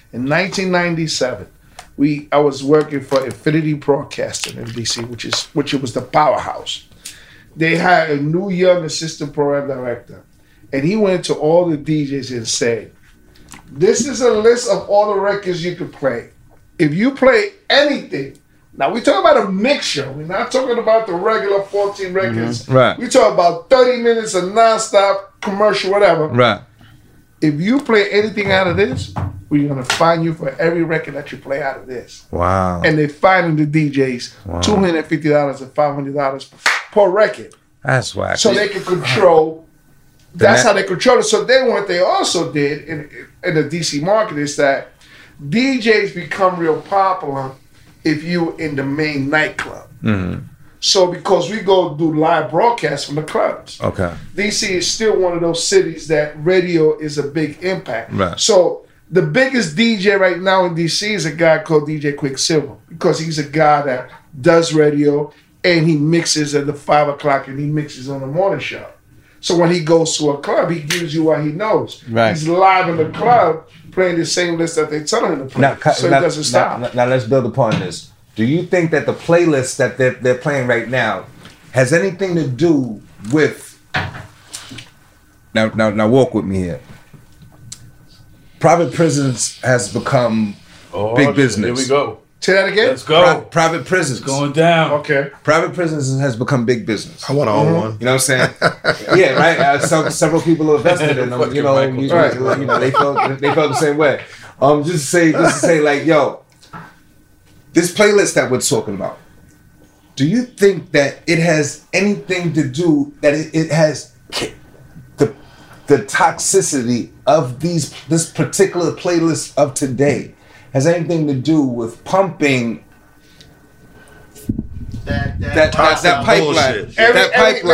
I was working for Infinity Broadcasting in DC, which was the powerhouse. They had a new young assistant program director, and he went to all the DJs and said, "This is a list of all the records you could play. If you play anything," now we talk about a mixture. We're not talking about the regular 14 records. Mm-hmm. Right. We talk about 30 minutes of nonstop commercial, whatever. Right. If you play anything out of this, we're gonna fine you for every record that you play out of this. Wow. And they're fining the DJs $250 and $500 per record. That's whack. So they can control. That's how they control it. So then what they also did in the DC market is that DJs become real popular if you in the main nightclub. Mm-hmm. So because we go do live broadcasts from the clubs. Okay. DC is still one of those cities that radio is a big impact. Right. So the biggest DJ right now in DC is a guy called DJ Quicksilver, because he's a guy that does radio and he mixes at the 5 o'clock and he mixes on the morning show. So when he goes to a club, he gives you what he knows. Right. He's live in the club playing the same list that they tell him to play. So it doesn't stop. Now let's build upon this. Do you think that the playlist that they're playing right now has anything to do with... Now walk with me here. Private prisons has become big business. Here we go. Say that again? Let's go. Private prisons. Going down. Okay. Private prisons has become big business. I want to own one. You know what I'm saying? Yeah, right. Several people are invested in them. You know, they felt the same way. Just to say, like, yo, this playlist that we're talking about, do you think that it has anything to do that it has the toxicity of this particular playlist of today has anything to do with pumping that pipeline? That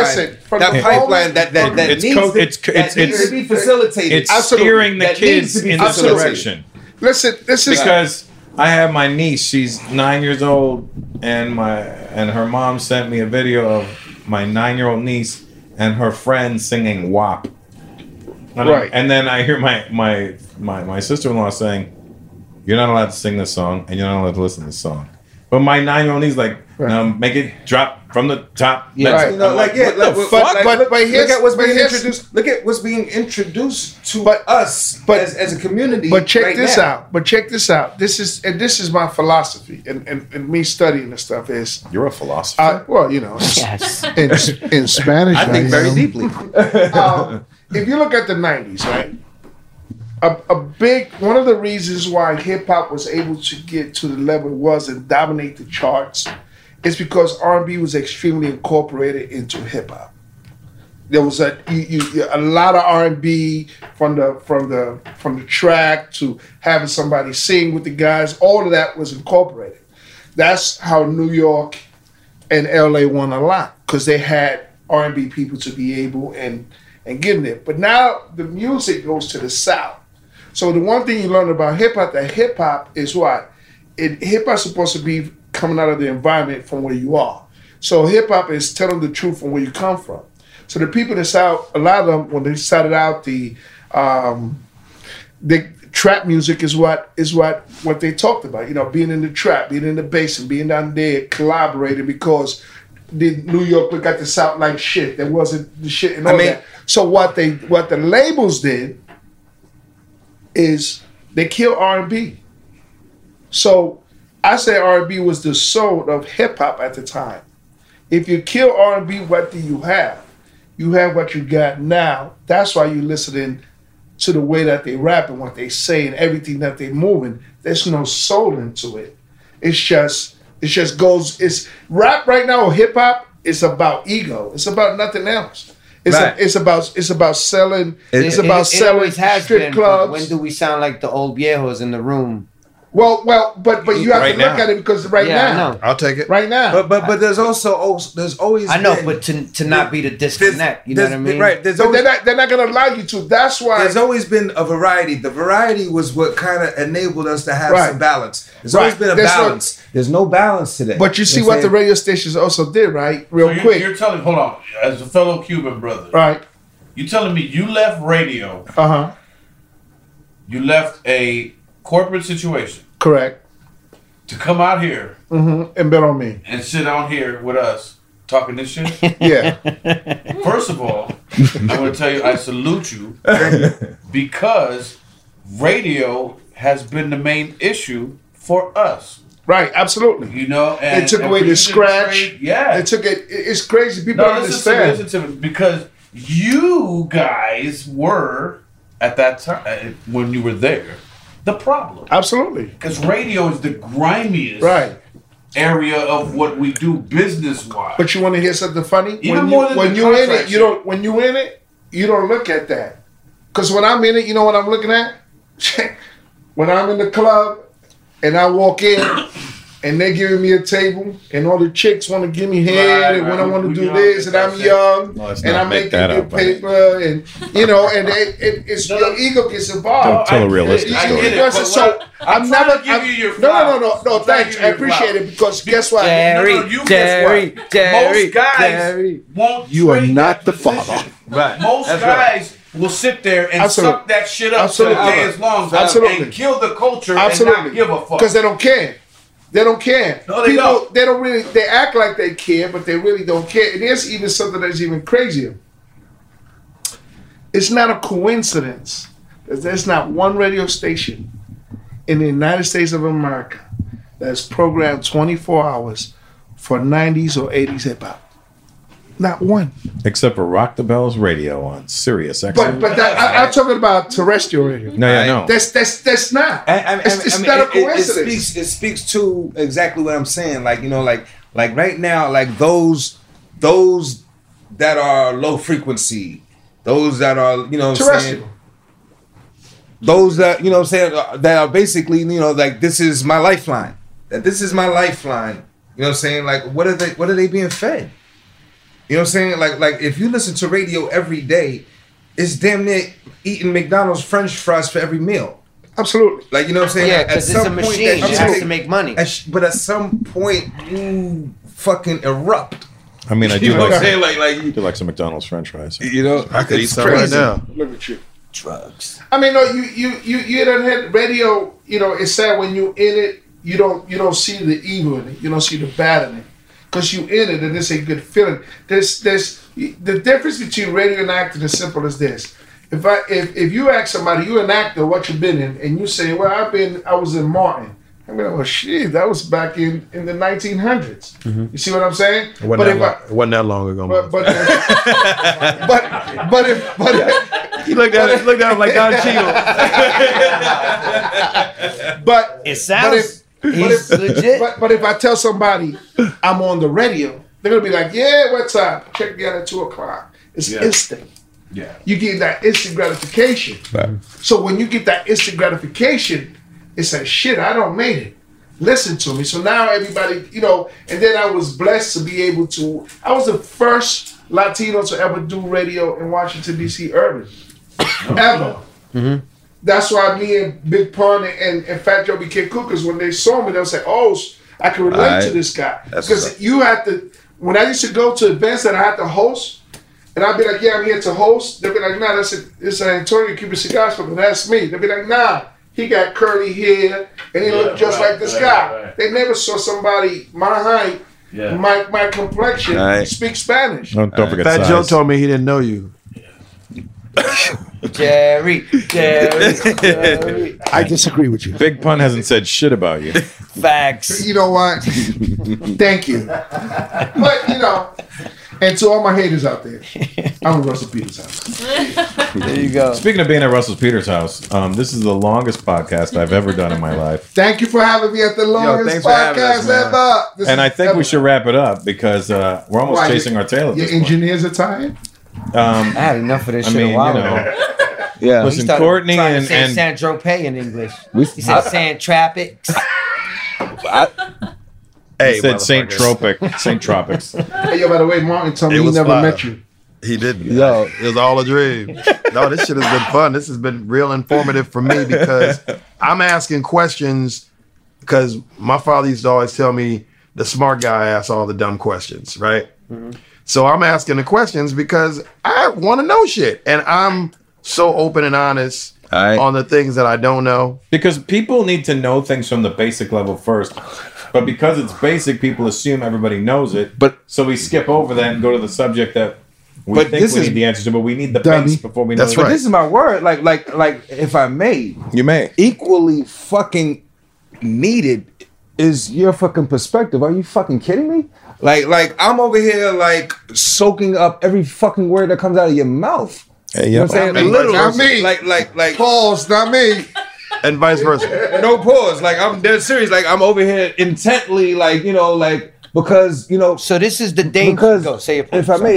needs to be facilitated. It's steering the kids in this direction. Listen, this is because I have my niece. She's 9 years old, and her mom sent me a video of my 9-year-old niece and her friend singing WAP. Right. And then I hear my sister-in-law saying, "You're not allowed to sing this song, and you're not allowed to listen to this song." But my 9-year-old niece like, "No, make it drop from the top." Yeah, right. You know, look at what's being introduced. Look at what's being introduced to us as a community. But check this out. This is my philosophy, and me studying this stuff is. You're a philosopher. Well, you know, yes. in Spanish, I think very deeply. If you look at the 90s, right? One of the reasons why hip hop was able to get to the level it was and dominate the charts is because R&B was extremely incorporated into hip hop. There was a lot of R&B from the track to having somebody sing with the guys. All of that was incorporated. That's how New York and LA won a lot, because they had R&B people to be able and get in there. But now the music goes to the South. So the one thing you learn about hip hop, that hip hop is what? Hip hop is supposed to be coming out of the environment from where you are. So hip hop is telling the truth from where you come from. So the people in the South, a lot of them, when they started out the the trap music is what they talked about. You know, being in the trap, being in the bass, and being down there collaborating because New York looked at the South like shit. There wasn't the shit and all that. So what the labels did is they killed R&B. So I say R&B was the soul of hip hop at the time. If you kill R&B, what do you have? You have what you got now. That's why you're listening to the way that they rap and what they say and everything that they're moving. There's no soul into it. It's rap right now or hip hop. It's about ego. It's about nothing else. It's about selling. It's about selling strip clubs. When do we sound like the old viejos in the room? Well, but you have to look at it because now. I know. I'll take it. Right now. But there's always I know, but to not be the disconnect, you know what I mean? Right. They're not going to allow you to. That's why. There's always been a variety. The variety was what kind of enabled us to have some balance. There's always been a balance. There's no balance today. But you see what the radio stations also did, right? Real quick. You're telling, hold on, as a fellow Cuban brother. Right. You telling me you left radio. Uh-huh. You left a corporate situation. Correct. To come out here. Mm-hmm. And bet on me. And sit on here with us talking this shit? Yeah. First of all, I'm going to tell you, I salute you because radio has been the main issue for us. Right, absolutely. You know, and they took away the scratch. Yeah. They took it. It's crazy. People don't understand. Listen to me, because you guys were, at that time, when you were there, the problem. Absolutely. Because radio is the grimiest area of what we do business-wise. But you want to hear something funny? Even more than when you're in it, you don't. When you're in it, you don't look at that. Because when I'm in it, you know what I'm looking at? When I'm in the club and I walk in and they're giving me a table and all the chicks want to give me head and when I want to do this and I'm young and I'm making good paper and you know and it's your ego gets involved. Tell a realistic story. So I'm never give you your no. Thanks, I appreciate it because guess what? Jerry, most guys won't. You are not the father. Right. Most guys will sit there and suck that shit up for the day as long and kill the culture and not give a fuck because they don't care. They don't care. No, they don't. They don't really. They act like they care, but they really don't care. And there's even something that's even crazier. It's not a coincidence that there's not one radio station in the United States of America that's programmed 24 hours for 90s or 80s hip hop. Not one. Except for Rock the Bells Radio on Sirius XM. But I'm talking about terrestrial radio. No, yeah, no. That's not. It's not a coincidence. It speaks to exactly what I'm saying. Like, you know, like right now, like those that are low frequency, those that are, you know what I'm saying? Those that, you know what I'm saying, that are basically, you know, like this is my lifeline. That this is my lifeline. You know what I'm saying? Like what are they being fed? You know what I'm saying? Like if you listen to radio every day, it's damn near eating McDonald's French fries for every meal. Absolutely. Like, you know what I'm saying? Yeah, because it's a machine. It has to make money. But at some point, you fucking erupt. I mean, I do you know like I do like some McDonald's French fries. You know, I could eat some right now. Look at you. Drugs. I mean, no, you don't have radio. You know, it's sad when you in it. You don't see the evil in it. You don't see the bad in it. Because you in it and it's a good feeling. There's the difference between radio and acting is simple as this. If you ask somebody, you an actor, what you been in, and you say, well, I was in Martin. I mean, well, shit, that was back in the 1900s. Mm-hmm. You see what I'm saying? It wasn't that long ago. But if he looked at him like Don Cheadle. But it sounds. Legit. But if I tell somebody I'm on the radio, they're gonna be like, "Yeah, what's up? Check me out at 2:00." It's instant. Yeah, you get that instant gratification. Right. So when you get that instant gratification, it's like, "Shit, I don't made it. Listen to me." So now everybody, you know. And then I was blessed to be able to. I was the first Latino to ever do radio in Washington D.C. urban, ever. Mm-hmm. That's why me and Big Pun and Fat Joe became cool, because when they saw me, they'll say, "Oh, I can relate to this guy." Because you had to. When I used to go to events that I had to host, And I'd be like, yeah, I'm here to host. They'll be like, nah, it's an Antonio Cuban Cigar Smoker. That's me. They'll be like, nah, he got curly hair and he looked just like this guy. Right. They never saw somebody my height, my complexion, speak Spanish. Don't forget Fat size. Joe told me he didn't know you. Jerry. I disagree with you. Big Pun hasn't said shit about you. Facts. You know what? Thank you. But, you know, and to all my haters out there, I'm at Russell Peters' house. There you go. Speaking of being at Russell Peters' house, this is the longest podcast I've ever done in my life. Thank you for having me at the longest podcast ever. And I think we should wrap it up because we're almost chasing our tail at Your this point. engineers are tired? I had enough of this shit a while ago. Yeah. Listen, Courtney and San Tropez in English. He said San Tropics. He said Saint Tropics. Hey, yo, by the way, Martin told me he never met you. He didn't. Yo, it was all a dream. No, this shit has been fun. This has been real informative for me because I'm asking questions because my father used to always tell me the smart guy asks all the dumb questions, right? Mm-hmm. So I'm asking the questions because I want to know shit. And I'm so open and honest on the things that I don't know. Because people need to know things from the basic level first. But because it's basic, people assume everybody knows it. So we skip over that and go to the subject that we think we need the answers to, but we need the base before we know it. But this is my word. Like, if I may. You may. Equally fucking needed is your fucking perspective. Are you fucking kidding me? Like I'm over here like soaking up every fucking word that comes out of your mouth. Hey, you know what I'm saying? Literally, not me. Like pause, not me. And vice versa. No pause. Like I'm dead serious. Like I'm over here intently, like, you know, like because, you know. So this is the danger. Go say your point. If I may,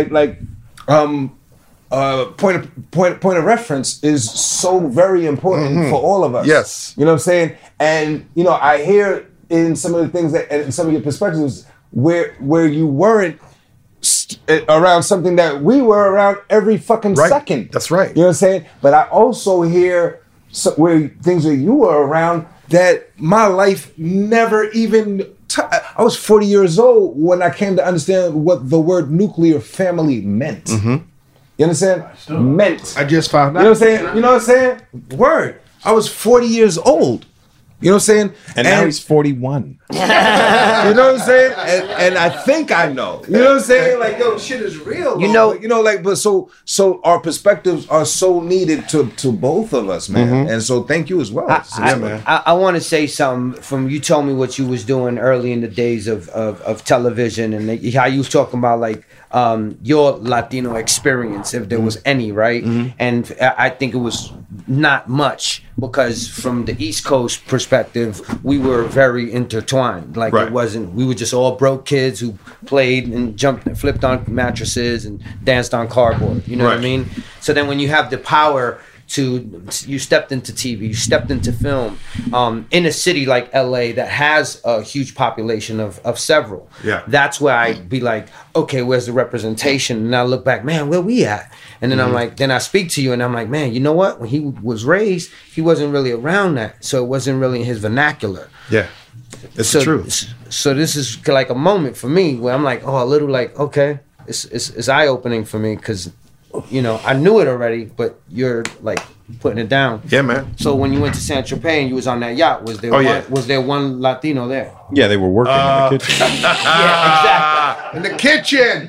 point of reference is so very important for all of us. Yes. You know what I'm saying? And you know, I hear in some of the things that and some of your perspectives where you weren't around something that we were around every fucking second. That's right. You know what I'm saying? But I also hear where things that you were around that my life never even. I was 40 years old when I came to understand what the word nuclear family meant. Mm-hmm. You understand? Meant. I just found out. You know what I'm saying? You know what I'm saying? Word. I was 40 years old. You know what I'm saying? And now he's 41. You know what I'm saying? And I think I know. You know what I'm saying? Like, yo, shit is real. You know, but so our perspectives are so needed to both of us, man. Mm-hmm. And so thank you as well. I want to say something from you told me what you was doing early in the days of television and how you was talking about like your Latino experience, if there was any, right? Mm-hmm. And I think it was not much because from the East Coast perspective, we were very intertwined. Like it wasn't, we were just all broke kids who played and jumped and flipped on mattresses and danced on cardboard. You know what I mean? So then when you have the power you stepped into TV, you stepped into film, in a city like LA that has a huge population of several. Yeah. That's where I'd be like, okay, where's the representation? And I look back, man, where we at? And then I'm like, then I speak to you and I'm like, man, you know what? When he was raised, he wasn't really around that. So it wasn't really in his vernacular. Yeah. It's the truth. So this is like a moment for me where I'm like, oh, a little like, okay, it's eye-opening for me because you know, I knew it already, but you're like putting it down. Yeah, man. So when you went to Saint Tropez and you was on that yacht, was there was there one Latino there? Yeah, they were working in the kitchen. Yeah, exactly. In the kitchen.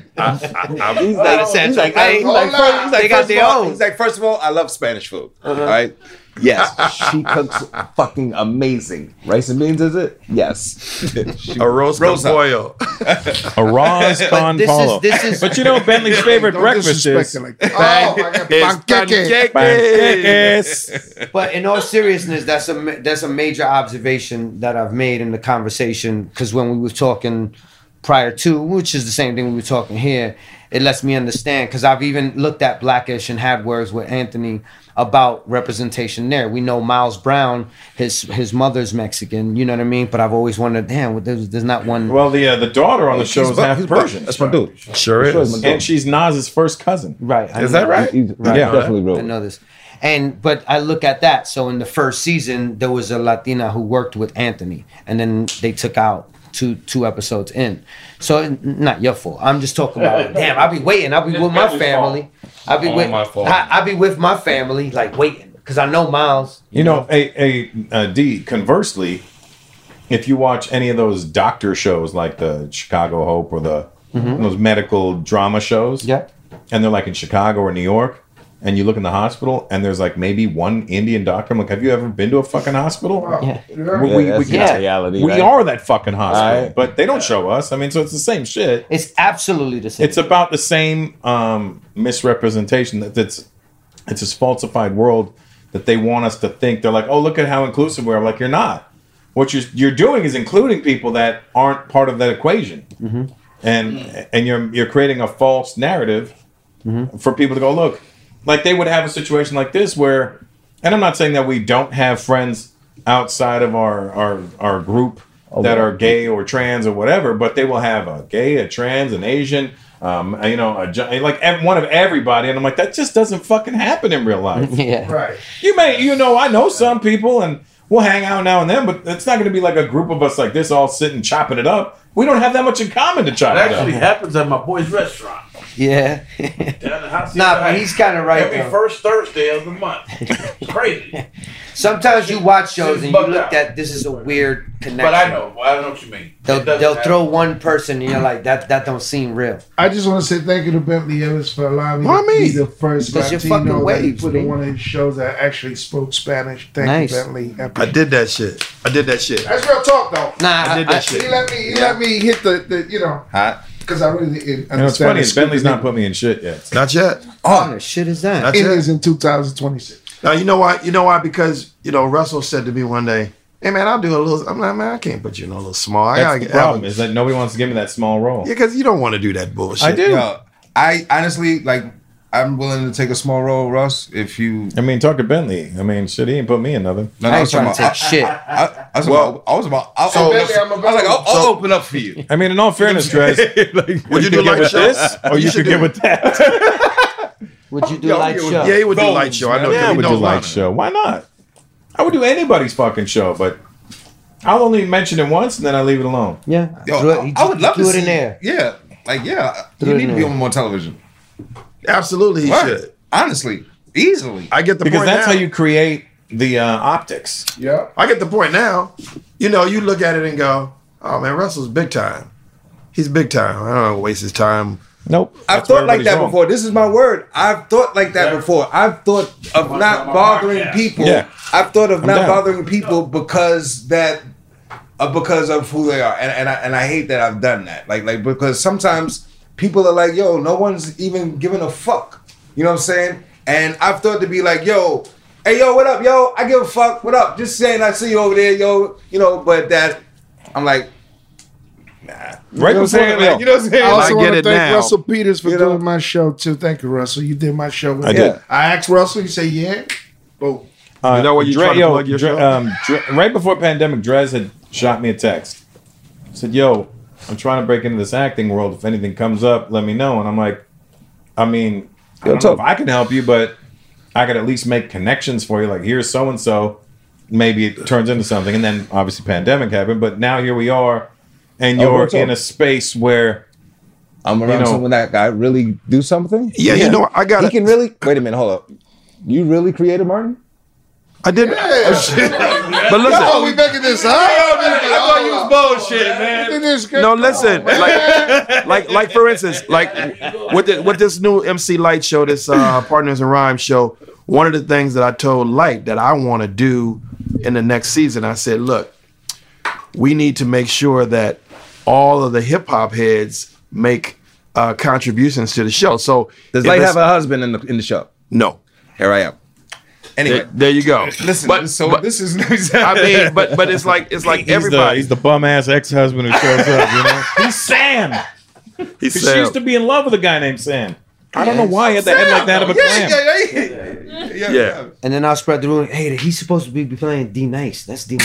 He's like, first of all, I love Spanish food. All right. Yes, she cooks fucking amazing. Rice and beans, is it? Yes. Arroz con pollo. Arroz con pollo. But you know Bentley's favorite breakfast is panqueques. But in all seriousness, that's a major observation that I've made in the conversation because when we were talking prior to, which is the same thing we were talking here, it lets me understand because I've even looked at Blackish and had words with Anthony about representation there. We know Miles Brown, his mother's Mexican, you know what I mean? But I've always wondered, damn, there's not one. Well, the daughter on the show is half Persian. That's my dude. Sure is. And she's Nas's first cousin. Right. Is that right? Right. Yeah, definitely, bro. I know this. But I look at that. So in the first season, there was a Latina who worked with Anthony, and then they took out two episodes in. So not your fault. I'm just talking about. Damn, I'll be waiting. I'll be with my family. I'll be with my family, like waiting, because I know Miles. You know, D. Conversely, if you watch any of those doctor shows like the Chicago Hope or those medical drama shows, and they're like in Chicago or New York, and you look in the hospital and there's like maybe one Indian doctor. I'm like, have you ever been to a fucking hospital? We are that fucking hospital, Right. but they don't show us. I mean, so it's the same shit. It's absolutely the same. It's about the same misrepresentation that it's this falsified world that they want us to think. They're like, oh, look at how inclusive we are. I'm like, you're not. What you're doing is including people that aren't part of that equation, and you're creating a false narrative for people to go look. Like they would have a situation like this where, and I'm not saying that we don't have friends outside of our group that are gay or trans or whatever, but they will have a gay, a trans, an Asian, like one of everybody, and I'm like, that just doesn't fucking happen in real life. Right. I know some people, and we'll hang out now and then, but it's not going to be like a group of us like this all sitting chopping it up. We don't have that much in common to chop It it up. actually happens at my boy's restaurant. Yeah. But he's kind of right. Every first Thursday of the month. It's crazy. Sometimes you watch shows and you look at this is a weird connection. But I know what you mean. They'll throw one person and you're like, that don't seem real. I just want to say thank you to Bentley Ellis for allowing me to be the first Because you're Latino fucking that he waves, put in man. one of his shows that actually spoke Spanish. Thank you, Bentley. I did that shit. That's real talk, though. Nah, I did that shit. He let me hit the you know. Because I really didn't understand. It's funny, the Bentley's not script. put me in shit yet. Not yet. Oh, the shit is that? It is in 2026. Now you know why? You know why? Because Russell said to me one day, "Hey man, I'll do a little." I'm like, man, I can't put you in a little small. That's the problem is that nobody wants to give me that small role. Yeah, because you don't want to do that bullshit. I do. Yo, I honestly I'm willing to take a small role, Russ. If you, I mean, talk to Bentley. I mean, shit, he ain't put me in nothing. No, I was trying to take shit. I was like, I'll open up for you. I mean, in all fairness, Drez, Would you do get light with show? this, or you could get with that? Would you do light show? Yeah, he would do light show. I know. Yeah, I he would do knows light mine. show. Why not? I would do anybody's fucking show, but I'll only mention it once and then I leave it alone. Yeah, Yo, I would love to do it see in there. Yeah, Do you it need in to be there. on more television. Absolutely, he Right. should. Honestly, easily. I get the Because point that's now. how you create the optics. Yeah. I get the point now. You look at it and go, "Oh man, Russell's big time. He's big time. I don't want to waste his time." Nope. I've thought like that before. This is my word. I've thought like that before. I've thought of not bothering people. Yeah. I've thought of I'm not down. bothering people because of who they are, and I hate that I've done that. Like because sometimes people are like, yo, no one's even giving a fuck. You know what I'm saying? And I've thought to be like, yo, hey, yo, what up, yo? I give a fuck. What up? Just saying, I see you over there, yo. But that I'm like. Right before, you know what I'm saying? I also want to it thank now. Russell Peters for doing my show too. Thank you, Russell. You did my show. I did. I asked Russell. He said, "Yeah." Boom. You know what you try to plug your show? Right before pandemic, Drez had shot me a text. Said, yo, I'm trying to break into this acting world. If anything comes up, let me know. And I'm like, I mean, I don't know if I can help you, but I could at least make connections for you. Like, here's so-and-so. Maybe it turns into something. And then obviously pandemic happened. But now here we are. And you're in a space where I'm around someone that guy really do something. Yeah, you know, I got. He can really. Wait a minute, hold up. You really created Martin? I did. Oh, shit. But listen, Oh, we making this up. I thought you was bullshit, man. no, listen. Like for instance, like with this new MC Light show, this Partners in Rhyme show. One of the things that I told Light that I want to do in the next season, I said, look, we need to make sure that all of the hip hop heads make contributions to the show. So does Light have a husband in the show? No. Here I am. Anyway, there you go. Listen, but this is. I mean, but it's like everybody. He's the bum ass ex husband who shows up. You know, he's Sam. He's She Sam. used to be in love with a guy named Sam. I don't know why he had the head like that of a clam. Yeah. And then I'll spread the rumor. Hey, he's supposed to be playing D Nice. That's D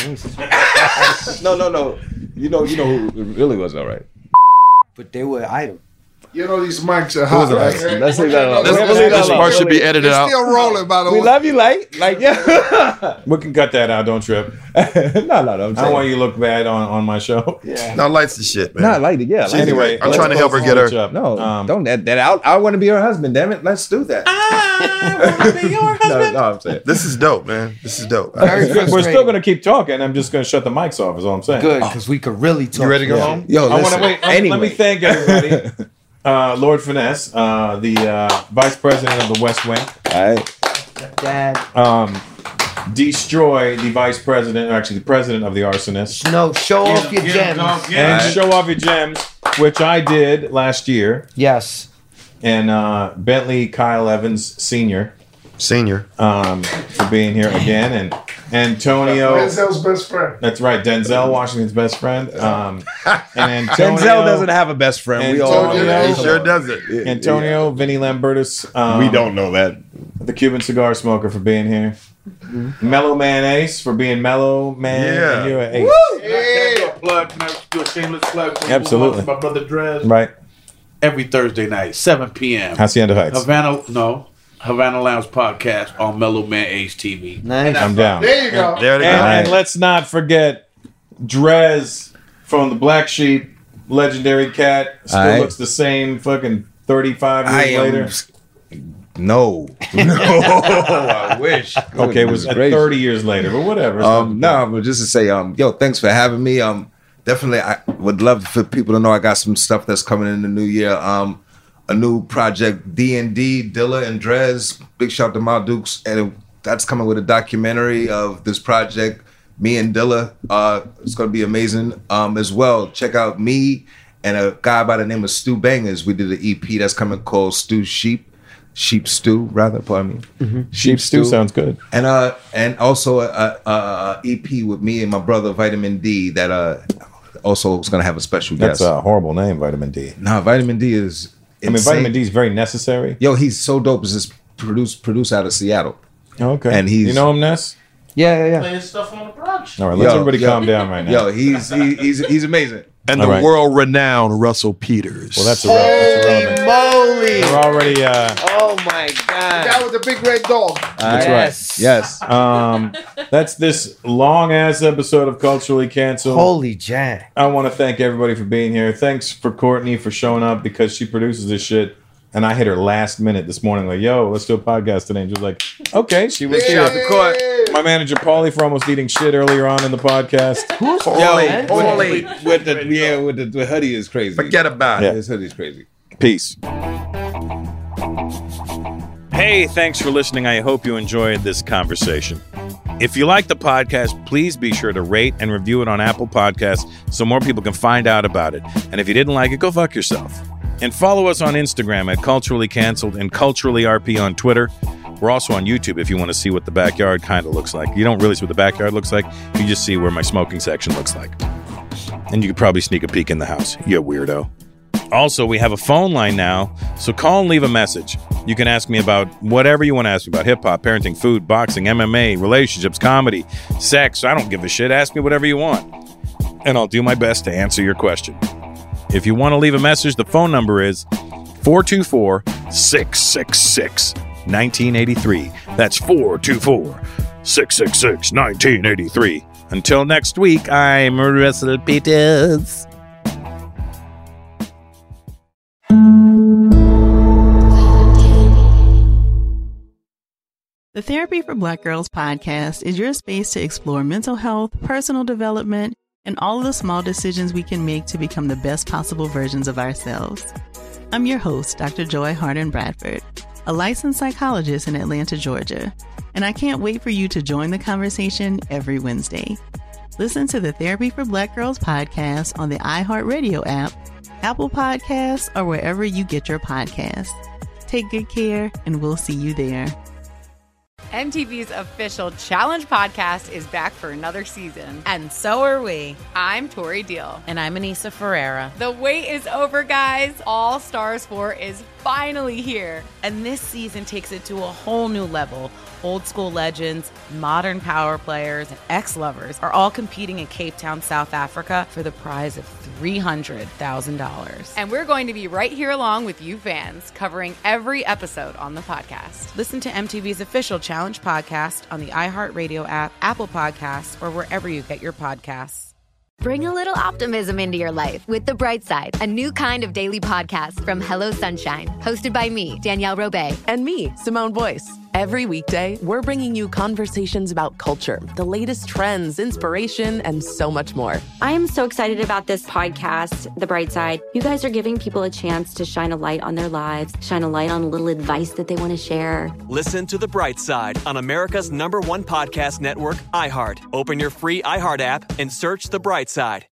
Nice. No. You know who it really was all right. But they were idol. You know these mics are hot. Right? Let's leave that alone. This part should be edited out. Still rolling, by the way. We love you, like yeah. We can cut that out. Don't trip. no. I don't want you to look bad on my show. Yeah. No, Lights the shit, man. No, light it. Yeah. Anyway, I'm trying to help her get her. No, don't that out. I want to be her husband. Damn it, let's do that. I want to be your husband. No, I'm saying This is dope, man. This is dope. We're still going to keep talking. I'm just going to shut the mics off. Is all I'm saying. Good, because we could really talk. You ready to go home? Yo, I want to wait. Let me thank everybody. Lord Finesse, the Vice President of the West Wing. All right. Dad. Destroy the Vice President, or actually the President of the Arsonist. No, show off your gems. And show off your gems, which I did last year. Yes. And Bentley Kyle Evans Sr. For being here again, and Antonio. Denzel's best friend. That's right, Denzel Washington's best friend. And Antonio, Denzel doesn't have a best friend. We all know. He sure doesn't. Antonio, Vinny Lambertus. We don't know that. The Cuban cigar smoker for being here. Mellow Man Ace for being mellow man. Yeah. And you're an ace. Can I do a plug? Can I do a shameless plug? For Absolutely. My brother Drez. Right. Every Thursday night, 7 p.m. Hacienda Heights. Havana Lounge podcast on Mellow Man Ace TV. Nice. I'm down. There you go. There they go. And let's not forget Drez from the Black Sheep, legendary cat. Still looks the same fucking 35 years later. No, I wish. Okay, it was 30 years later, but whatever. No, but just to say, yo, thanks for having me. Definitely, I would love for people to know I got some stuff that's coming in the new year. A new project, D&D, Dilla and Drez. Big shout out to Mal Dukes, and that's coming with a documentary of this project. Me and Dilla. It's gonna be amazing. As well, check out me and a guy by the name of Stu Bangers. We did an EP that's coming called Sheep Stew, rather, pardon me. Mm-hmm. Sheep Stew sounds good. And also a EP with me and my brother Vitamin D that also is gonna have a special guest. That's a horrible name, Vitamin D. No, Vitamin D is insane. Vitamin D is very necessary. Yo, he's so dope. It's just produced out of Seattle. Okay. And he's, you know him, Ness? Yeah. Playing stuff on the production. All right, let's everybody calm down right now. Yo, he's amazing. And the world-renowned Russell Peters. Well, that's irrelevant. Moly. We're already. Oh my The God. guy with the big red dog. That's right. Yes. That's this long ass episode of Culturally Canceled. Holy jack. I want to thank everybody for being here. Thanks for Courtney for showing up because she produces this shit. And I hit her last minute this morning, like, yo, let's do a podcast today. And she was like, okay, she was here. My manager, Paulie, for almost eating shit earlier on in the podcast. Who's Paulie? With the hoodie is crazy. Forget about it. His hoodie is crazy. Peace. Hey, thanks for listening. I hope you enjoyed this conversation. If you like the podcast, please be sure to rate and review it on Apple Podcasts so more people can find out about it. And if you didn't like it, go fuck yourself. And follow us on Instagram at Culturally Canceled and Culturally RP on Twitter. We're also on YouTube if you want to see what the backyard kind of looks like. You don't really see what the backyard looks like. You just see where my smoking section looks like. And you could probably sneak a peek in the house, you weirdo. Also, we have a phone line now, so call and leave a message. You can ask me about whatever you want to ask me about. Hip-hop, parenting, food, boxing, MMA, relationships, comedy, sex. I don't give a shit. Ask me whatever you want. And I'll do my best to answer your question. If you want to leave a message, the phone number is 424-666-1983. That's 424-666-1983. Until next week, I'm Russell Peters. The Therapy for Black Girls podcast is your space to explore mental health, personal development, and all of the small decisions we can make to become the best possible versions of ourselves. I'm your host, Dr. Joy Harden Bradford, a licensed psychologist in Atlanta, Georgia, and I can't wait for you to join the conversation every Wednesday. Listen to the Therapy for Black Girls podcast on the iHeartRadio app, Apple Podcasts, or wherever you get your podcasts. Take good care, and we'll see you there. MTV's official Challenge podcast is back for another season. And so are we. I'm Tori Deal. And I'm Anissa Ferreira. The wait is over, guys. All Stars 4 is finally here. And this season takes it to a whole new level. Old school legends, modern power players, and ex-lovers are all competing in Cape Town, South Africa for the prize of $300,000. And we're going to be right here along with you fans, covering every episode on the podcast. Listen to MTV's official Challenge podcast on the iHeartRadio app, Apple Podcasts, or wherever you get your podcasts. Bring a little optimism into your life with The Bright Side, a new kind of daily podcast from Hello Sunshine, hosted by me, Danielle Robay. And me, Simone Boyce. Every weekday, we're bringing you conversations about culture, the latest trends, inspiration, and so much more. I am so excited about this podcast, The Bright Side. You guys are giving people a chance to shine a light on their lives, shine a light on a little advice that they want to share. Listen to The Bright Side on America's #1 podcast network, iHeart. Open your free iHeart app and search The Bright Side.